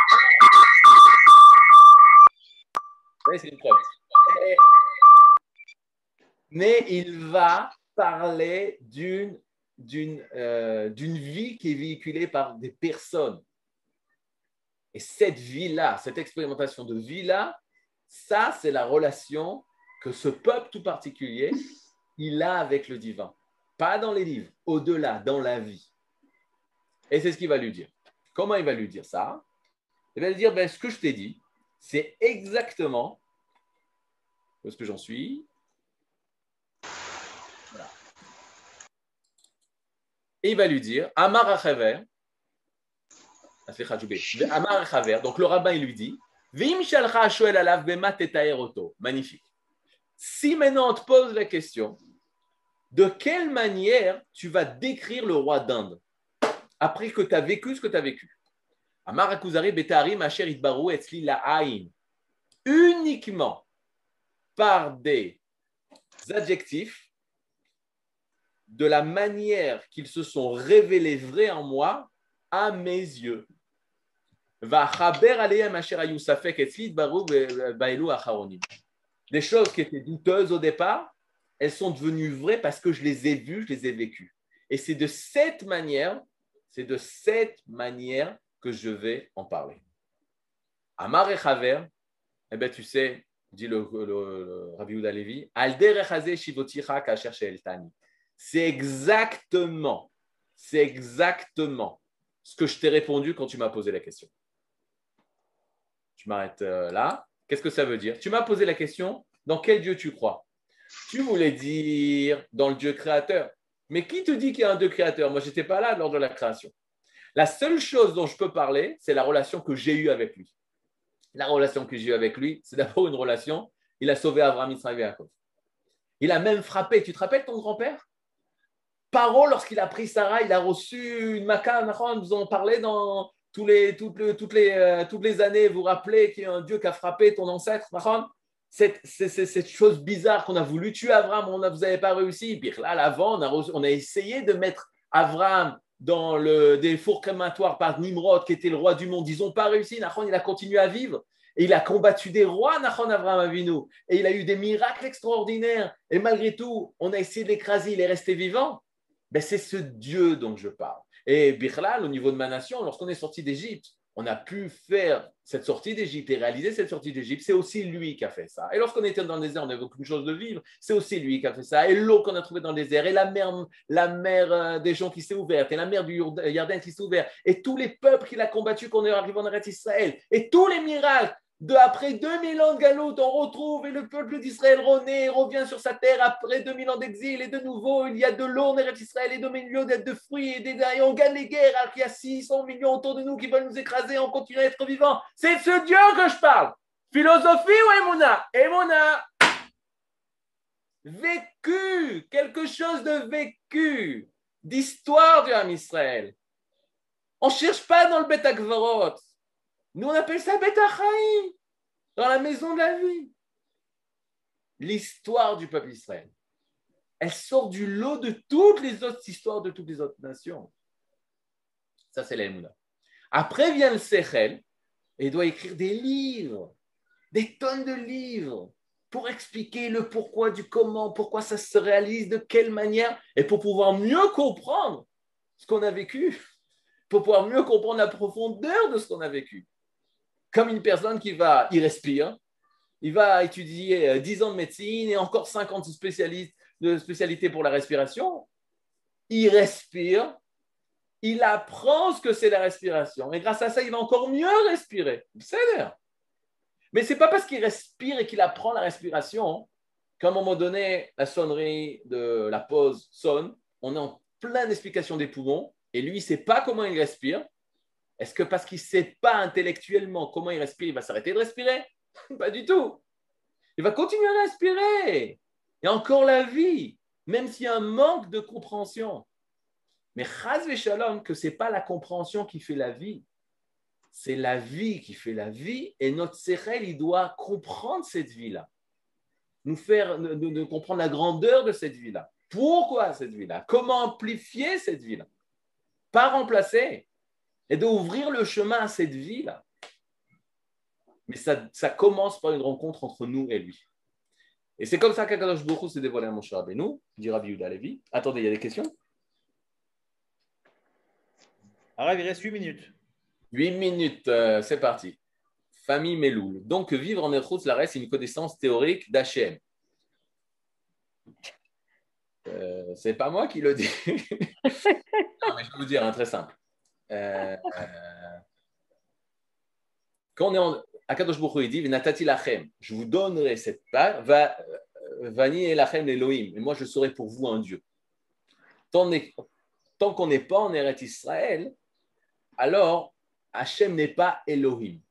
Oui, c'est une preuve. Et, mais il va parler d'une, d'une, euh, d'une vie qui est véhiculée par des personnes. Et cette vie-là, cette expérimentation de vie-là, ça, c'est la relation que ce peuple tout particulier, il a avec le divin. Pas dans les livres, au-delà, dans la vie. Et c'est ce qu'il va lui dire. Comment il va lui dire ça? Il va lui dire, ben, ce que je t'ai dit, c'est exactement où est-ce que j'en suis. Voilà. Et il va lui dire, Amar Achaver, Amar Achaver, donc le rabbin, il lui dit, magnifique. Si maintenant on te pose la question, de quelle manière tu vas décrire le roi d'Inde après que tu as vécu ce que tu as vécu? Amar Akuzari Betari Macher Itbaru Etzli La'ain. Uniquement par des adjectifs de la manière qu'ils se sont révélés vrais en moi à mes yeux. Des choses qui étaient douteuses au départ, elles sont devenues vraies parce que je les ai vues, je les ai vécues. Et c'est de cette manière, c'est de cette manière que je vais en parler. Amar Echaver, eh bien tu sais, dit le, le, le Rabbi Yehuda Levi, c'est exactement, c'est exactement ce que je t'ai répondu quand tu m'as posé la question. Tu m'arrêtes là. Qu'est-ce que ça veut dire? Tu m'as posé la question, dans quel Dieu tu crois? Tu voulais dire dans le Dieu créateur. Mais qui te dit qu'il y a un Dieu créateur? Moi, je n'étais pas là lors de la création. La seule chose dont je peux parler, c'est la relation que j'ai eue avec lui. La relation que j'ai eue avec lui, c'est d'abord une relation. Il a sauvé Abraham, Israël et Jacob. Il a même frappé. Tu te rappelles ton grand-père? Paro, lorsqu'il a pris Sarah, il a reçu une maca. Nous en parlait dans tous les, toutes, les, toutes, les, euh, toutes les années. Vous vous rappelez qu'il y a un Dieu qui a frappé ton ancêtre? Cette, cette, cette chose bizarre qu'on a voulu tuer Abraham, on a, vous n'avez pas réussi. Puis là, avant, on a, on a essayé de mettre Abraham dans le, des fours crématoires par Nimrod, qui était le roi du monde. Ils n'ont pas réussi. Nachon, il a continué à vivre. Et il a combattu des rois, Nachon Abraham Avinu. Et il a eu des miracles extraordinaires. Et malgré tout, on a essayé de l'écraser. Il est resté vivant. Ben, c'est ce Dieu dont je parle. Et Bichlal, au niveau de ma nation, lorsqu'on est sorti d'Égypte, on a pu faire cette sortie d'Égypte et réaliser cette sortie d'Égypte. C'est aussi lui qui a fait ça. Et lorsqu'on était dans le désert, on n'avait aucune chose de vivre. C'est aussi lui qui a fait ça. Et l'eau qu'on a trouvée dans le désert, et la mer, la mer des gens qui s'est ouverte, et la mer du Yarden qui s'est ouverte, et tous les peuples qu'il a combattus quand on est arrivé en Eretz Israël, et tous les miracles. De après deux mille ans de galoute, on retrouve et le peuple d'Israël renaît, revient sur sa terre après deux mille ans d'exil et de nouveau il y a de l'eau en Eretz Israël et de millions de fruits et, des, et on gagne les guerres alors qu'il y a six cents millions autour de nous qui veulent nous écraser, on continue à être vivants. C'est ce Dieu que je parle. Philosophie ou Emouna? Emouna. Vécu, quelque chose de vécu, d'histoire du Ham Israël. On ne cherche pas dans le Bet HaKvarot. Nous, on appelle ça Bet HaChaim, dans la maison de la vie. L'histoire du peuple Israël, elle sort du lot de toutes les autres histoires de toutes les autres nations. Ça, c'est l'Emouna. Après vient le Sechel, et il doit écrire des livres, des tonnes de livres, pour expliquer le pourquoi du comment, pourquoi ça se réalise, de quelle manière, et pour pouvoir mieux comprendre ce qu'on a vécu, pour pouvoir mieux comprendre la profondeur de ce qu'on a vécu. Comme une personne qui va, il respire, il va étudier dix ans de médecine et encore cinquante spécialistes de spécialité pour la respiration, il respire, il apprend ce que c'est la respiration. Et grâce à ça, il va encore mieux respirer. C'est l'air. Mais ce n'est pas parce qu'il respire et qu'il apprend la respiration qu'à un moment donné, la sonnerie de la pause sonne, on est en pleine explication des poumons, et lui, il ne sait pas comment il respire. Est-ce que parce qu'il ne sait pas intellectuellement comment il respire, il va s'arrêter de respirer? Pas du tout. Il va continuer à respirer. Il y a encore la vie, même s'il y a un manque de compréhension. Mais chas v'shalom, que ce n'est pas la compréhension qui fait la vie, c'est la vie qui fait la vie, et notre sechel, il doit comprendre cette vie-là, nous faire de, de, de comprendre la grandeur de cette vie-là. Pourquoi cette vie-là? Comment amplifier cette vie-là? Pas remplacer, et d'ouvrir le chemin à cette vie-là. Mais ça, ça commence par une rencontre entre nous et lui. Et c'est comme ça qu'Akadosh Baruch Hu s'est dévoilé à Moshe Rabbeinu, dit Rabbi Yehuda Halevi. Attendez, il y a des questions? Alors, il reste huit minutes. huit minutes, euh, c'est parti. Famille Meloul. Donc, vivre en Erchutz La'aretz, c'est une connaissance théorique d'Hachem. Euh, c'est pas moi qui le dis. Non, mais je vais vous dire, hein, très simple. Euh, euh, quand on est en Akadosh Baruch Hu, il dit V'natati lachem, je vous donnerai cette part, va vani et lachem l'Elohim, et moi je serai pour vous un Dieu. Tant, tant qu'on n'est pas en Eretz Israël, alors Hachem n'est pas Elohim.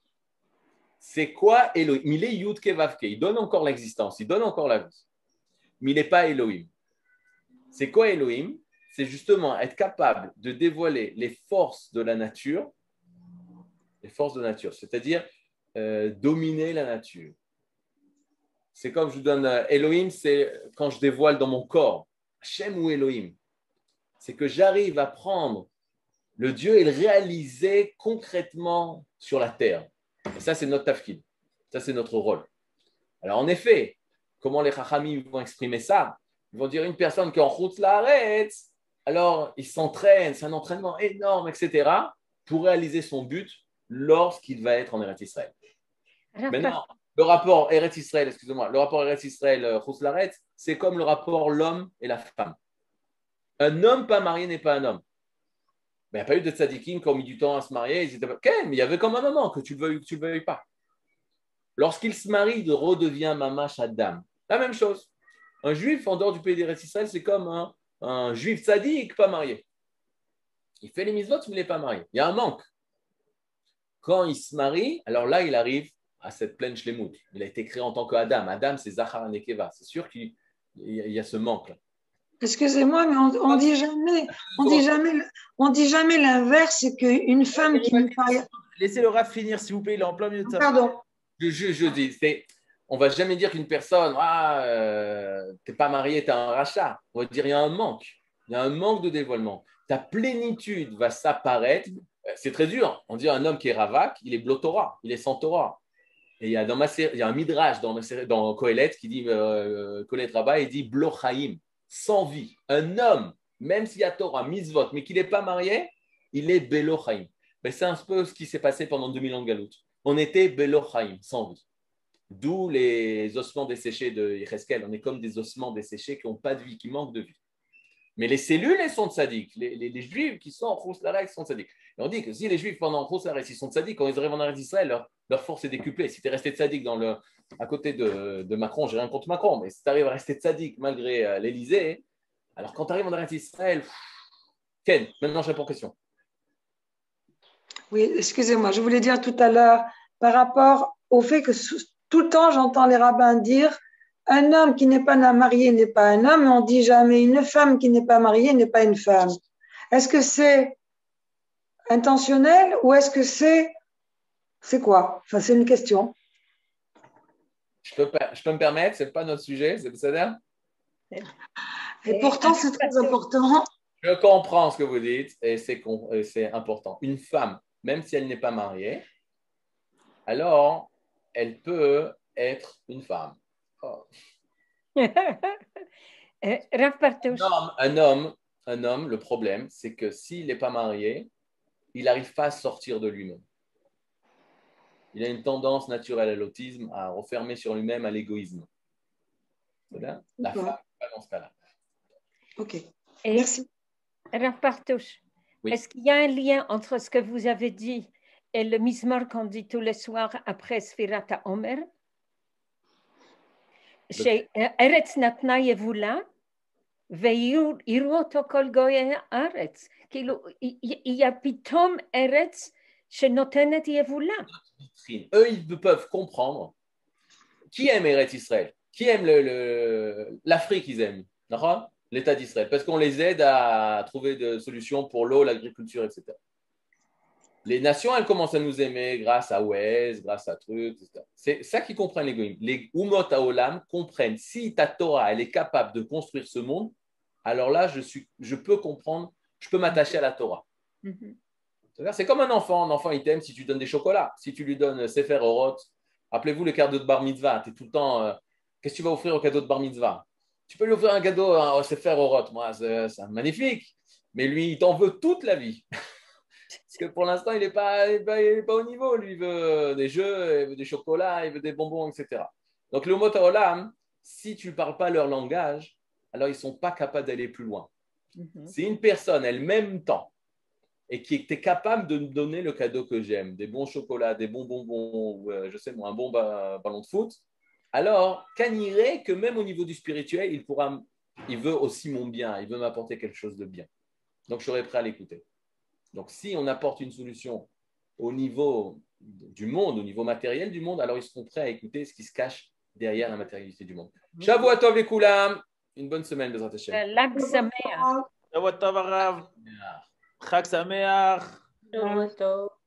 C'est quoi Elohim? Il est Yud Kevavke, il donne encore l'existence, il donne encore la vie, mais il n'est pas Elohim. C'est quoi Elohim? C'est justement être capable de dévoiler les forces de la nature, les forces de nature, c'est-à-dire euh, dominer la nature. C'est comme je vous donne euh, Elohim, c'est quand je dévoile dans mon corps, Hachem ou Elohim, c'est que j'arrive à prendre le Dieu et le réaliser concrètement sur la terre. Et ça, c'est notre tafkid, ça, c'est notre rôle. Alors, en effet, comment les Chachamim vont exprimer ça? Ils vont dire une personne qui est en Chutz La'aretz, alors il s'entraîne, c'est un entraînement énorme, et cetera, pour réaliser son but lorsqu'il va être en Eretz Israël. Maintenant, le rapport Eretz Israël, excusez-moi, le rapport Eretz Israël, Chutz La'aretz, c'est comme le rapport l'homme et la femme. Un homme pas marié n'est pas un homme. Mais il n'y a pas eu de tzadikim qui ont mis du temps à se marier. Ils étaient pas... okay, mais il y avait comme un moment, que tu le veuilles ou que tu ne le veuilles pas. Lorsqu'il se marie, il redevient mamash Adam. La même chose. Un juif en dehors du pays d'Eretz Israël, c'est comme un, un juif tzadik pas marié. Il fait les mitzvot, mais il n'est pas marié. Il y a un manque. Quand il se marie, alors là, il arrive à cette pleine shlemut. Il a été créé en tant qu'Adam. Adam, c'est Zachar Nekeva. C'est sûr qu'il y a ce manque-là. Excusez-moi, mais on, on dit jamais, on dit jamais, on dit jamais l'inverse, c'est qu'une femme qui n'est pas. Laissez le Rav finir, s'il vous plaît, il est en plein milieu de ça. Pardon. Je, je, je dis, c'est, on va jamais dire qu'une personne, ah, euh, t'es pas marié, t'as un rachat. On va dire, il y a un manque, il y a un manque de dévoilement. Ta plénitude va s'apparaître. C'est très dur. On dit un homme qui est ravak, il est blotora, il est sans Torah. Et il y a dans ma série, il y a un midrash dans, dans Kohelet qui dit, euh, Kohelet Rabbah, il dit blochaim. Sans vie, un homme, même s'il y a Torah, mitzvot, mais qu'il n'est pas marié, il est Belo Chaim. Mais c'est un peu ce qui s'est passé pendant deux mille ans de Galout. On était Belo Chaim, sans vie. D'où les ossements desséchés de Yecheskel. On est comme des ossements desséchés qui n'ont pas de vie, qui manquent de vie. Mais les cellules, elles sont tzaddik. Les, les, les juifs qui sont en Chutz La'aretz sont tzaddik. Et on dit que si les juifs pendant Chutz La'aretz, ils sont tzaddik, quand ils arrivent en Eretz Israël, leur, leur force est décuplée. Si tu es resté tzaddik dans le, à côté de, de Macron, j'ai rien contre Macron, mais si tu arrives à rester tzaddik malgré euh, l'Élysée, alors quand tu arrives en Eretz Israël, Ken, maintenant je réponds aux questions. Oui, excusez-moi, je voulais dire tout à l'heure, par rapport au fait que tout le temps j'entends les rabbins dire un homme qui n'est pas marié n'est pas un homme, et on dit jamais une femme qui n'est pas mariée n'est pas une femme. Est-ce que c'est intentionnel ou est-ce que c'est c'est quoi? Enfin, c'est une question. Je peux, je peux me permettre, ce n'est pas notre sujet, c'est ça? Et pourtant, c'est très important. Je comprends ce que vous dites et c'est, c'est important. Une femme, même si elle n'est pas mariée, alors elle peut être une femme. Oh. un, homme, un, homme, un homme, le problème, c'est que s'il n'est pas marié, il n'arrive pas à sortir de lui-même. Il a une tendance naturelle à l'autisme, à refermer sur lui-même, à l'égoïsme. La femme, Pas dans ce cas-là. Ok. Et Merci. Rav Partouche, Oui. est-ce qu'il y a un lien entre ce que vous avez dit et le Mizmor qu'on dit tous les soirs après Sfirat HaOmer? Chez Eretz Natna Yevula, ויראו אותו כל גויי הארץ. כאילו, il y a פתאום ארץ שנותנת יבולה. Eux, ils peuvent comprendre qui aime Eretz Israël, qui aime le, le, l'Afrique, ils aiment, l'État d'Israël, parce qu'on les aide à trouver des solutions pour l'eau, l'agriculture, et cetera. Les nations, elles commencent à nous aimer grâce à Wes, grâce à trucs, et cetera. C'est ça qu'ils comprennent les goïms. Les Umot HaOlam comprennent si ta Torah, elle est capable de construire ce monde, alors là, je, suis, je peux comprendre, je peux m'attacher à la Torah. Mm-hmm. C'est-à-dire, c'est comme un enfant. Un enfant, il t'aime si tu donnes des chocolats. Si tu lui donnes Sefer Orot, rappelez-vous le cadeau de Bar Mitzvah. Tu es tout le temps, euh, qu'est-ce que tu vas offrir au cadeau de Bar Mitzvah? Tu peux lui offrir un cadeau au Sefer Orot. Moi, c'est, c'est magnifique. Mais lui, il t'en veut toute la vie. Parce que pour l'instant, il n'est pas, pas, pas au niveau. Lui, il veut des jeux, il veut des chocolats, il veut des bonbons, et cetera. Donc, le Umot HaOlam, si tu ne parles pas leur langage, alors ils ne sont pas capables d'aller plus loin. Mm-hmm. Si une personne, elle m'aime tant, et qui était capable de me donner le cadeau que j'aime, des bons chocolats, des bons bonbons, ou, euh, je sais moi, un bon ba- ballon de foot, alors qu'anirait que même au niveau du spirituel, il, pourra, il veut aussi mon bien, il veut m'apporter quelque chose de bien. Donc, je serai prêt à l'écouter. Donc, si on apporte une solution au niveau du monde, au niveau matériel du monde, alors ils seront prêts à écouter ce qui se cache derrière la matérialité du monde. Shavua Tov les Koulam. Une bonne semaine, Bezrat Hashem. Lag Sameach. Shabbat Tov, Rav. Chag Sameach. Shabbat Tov.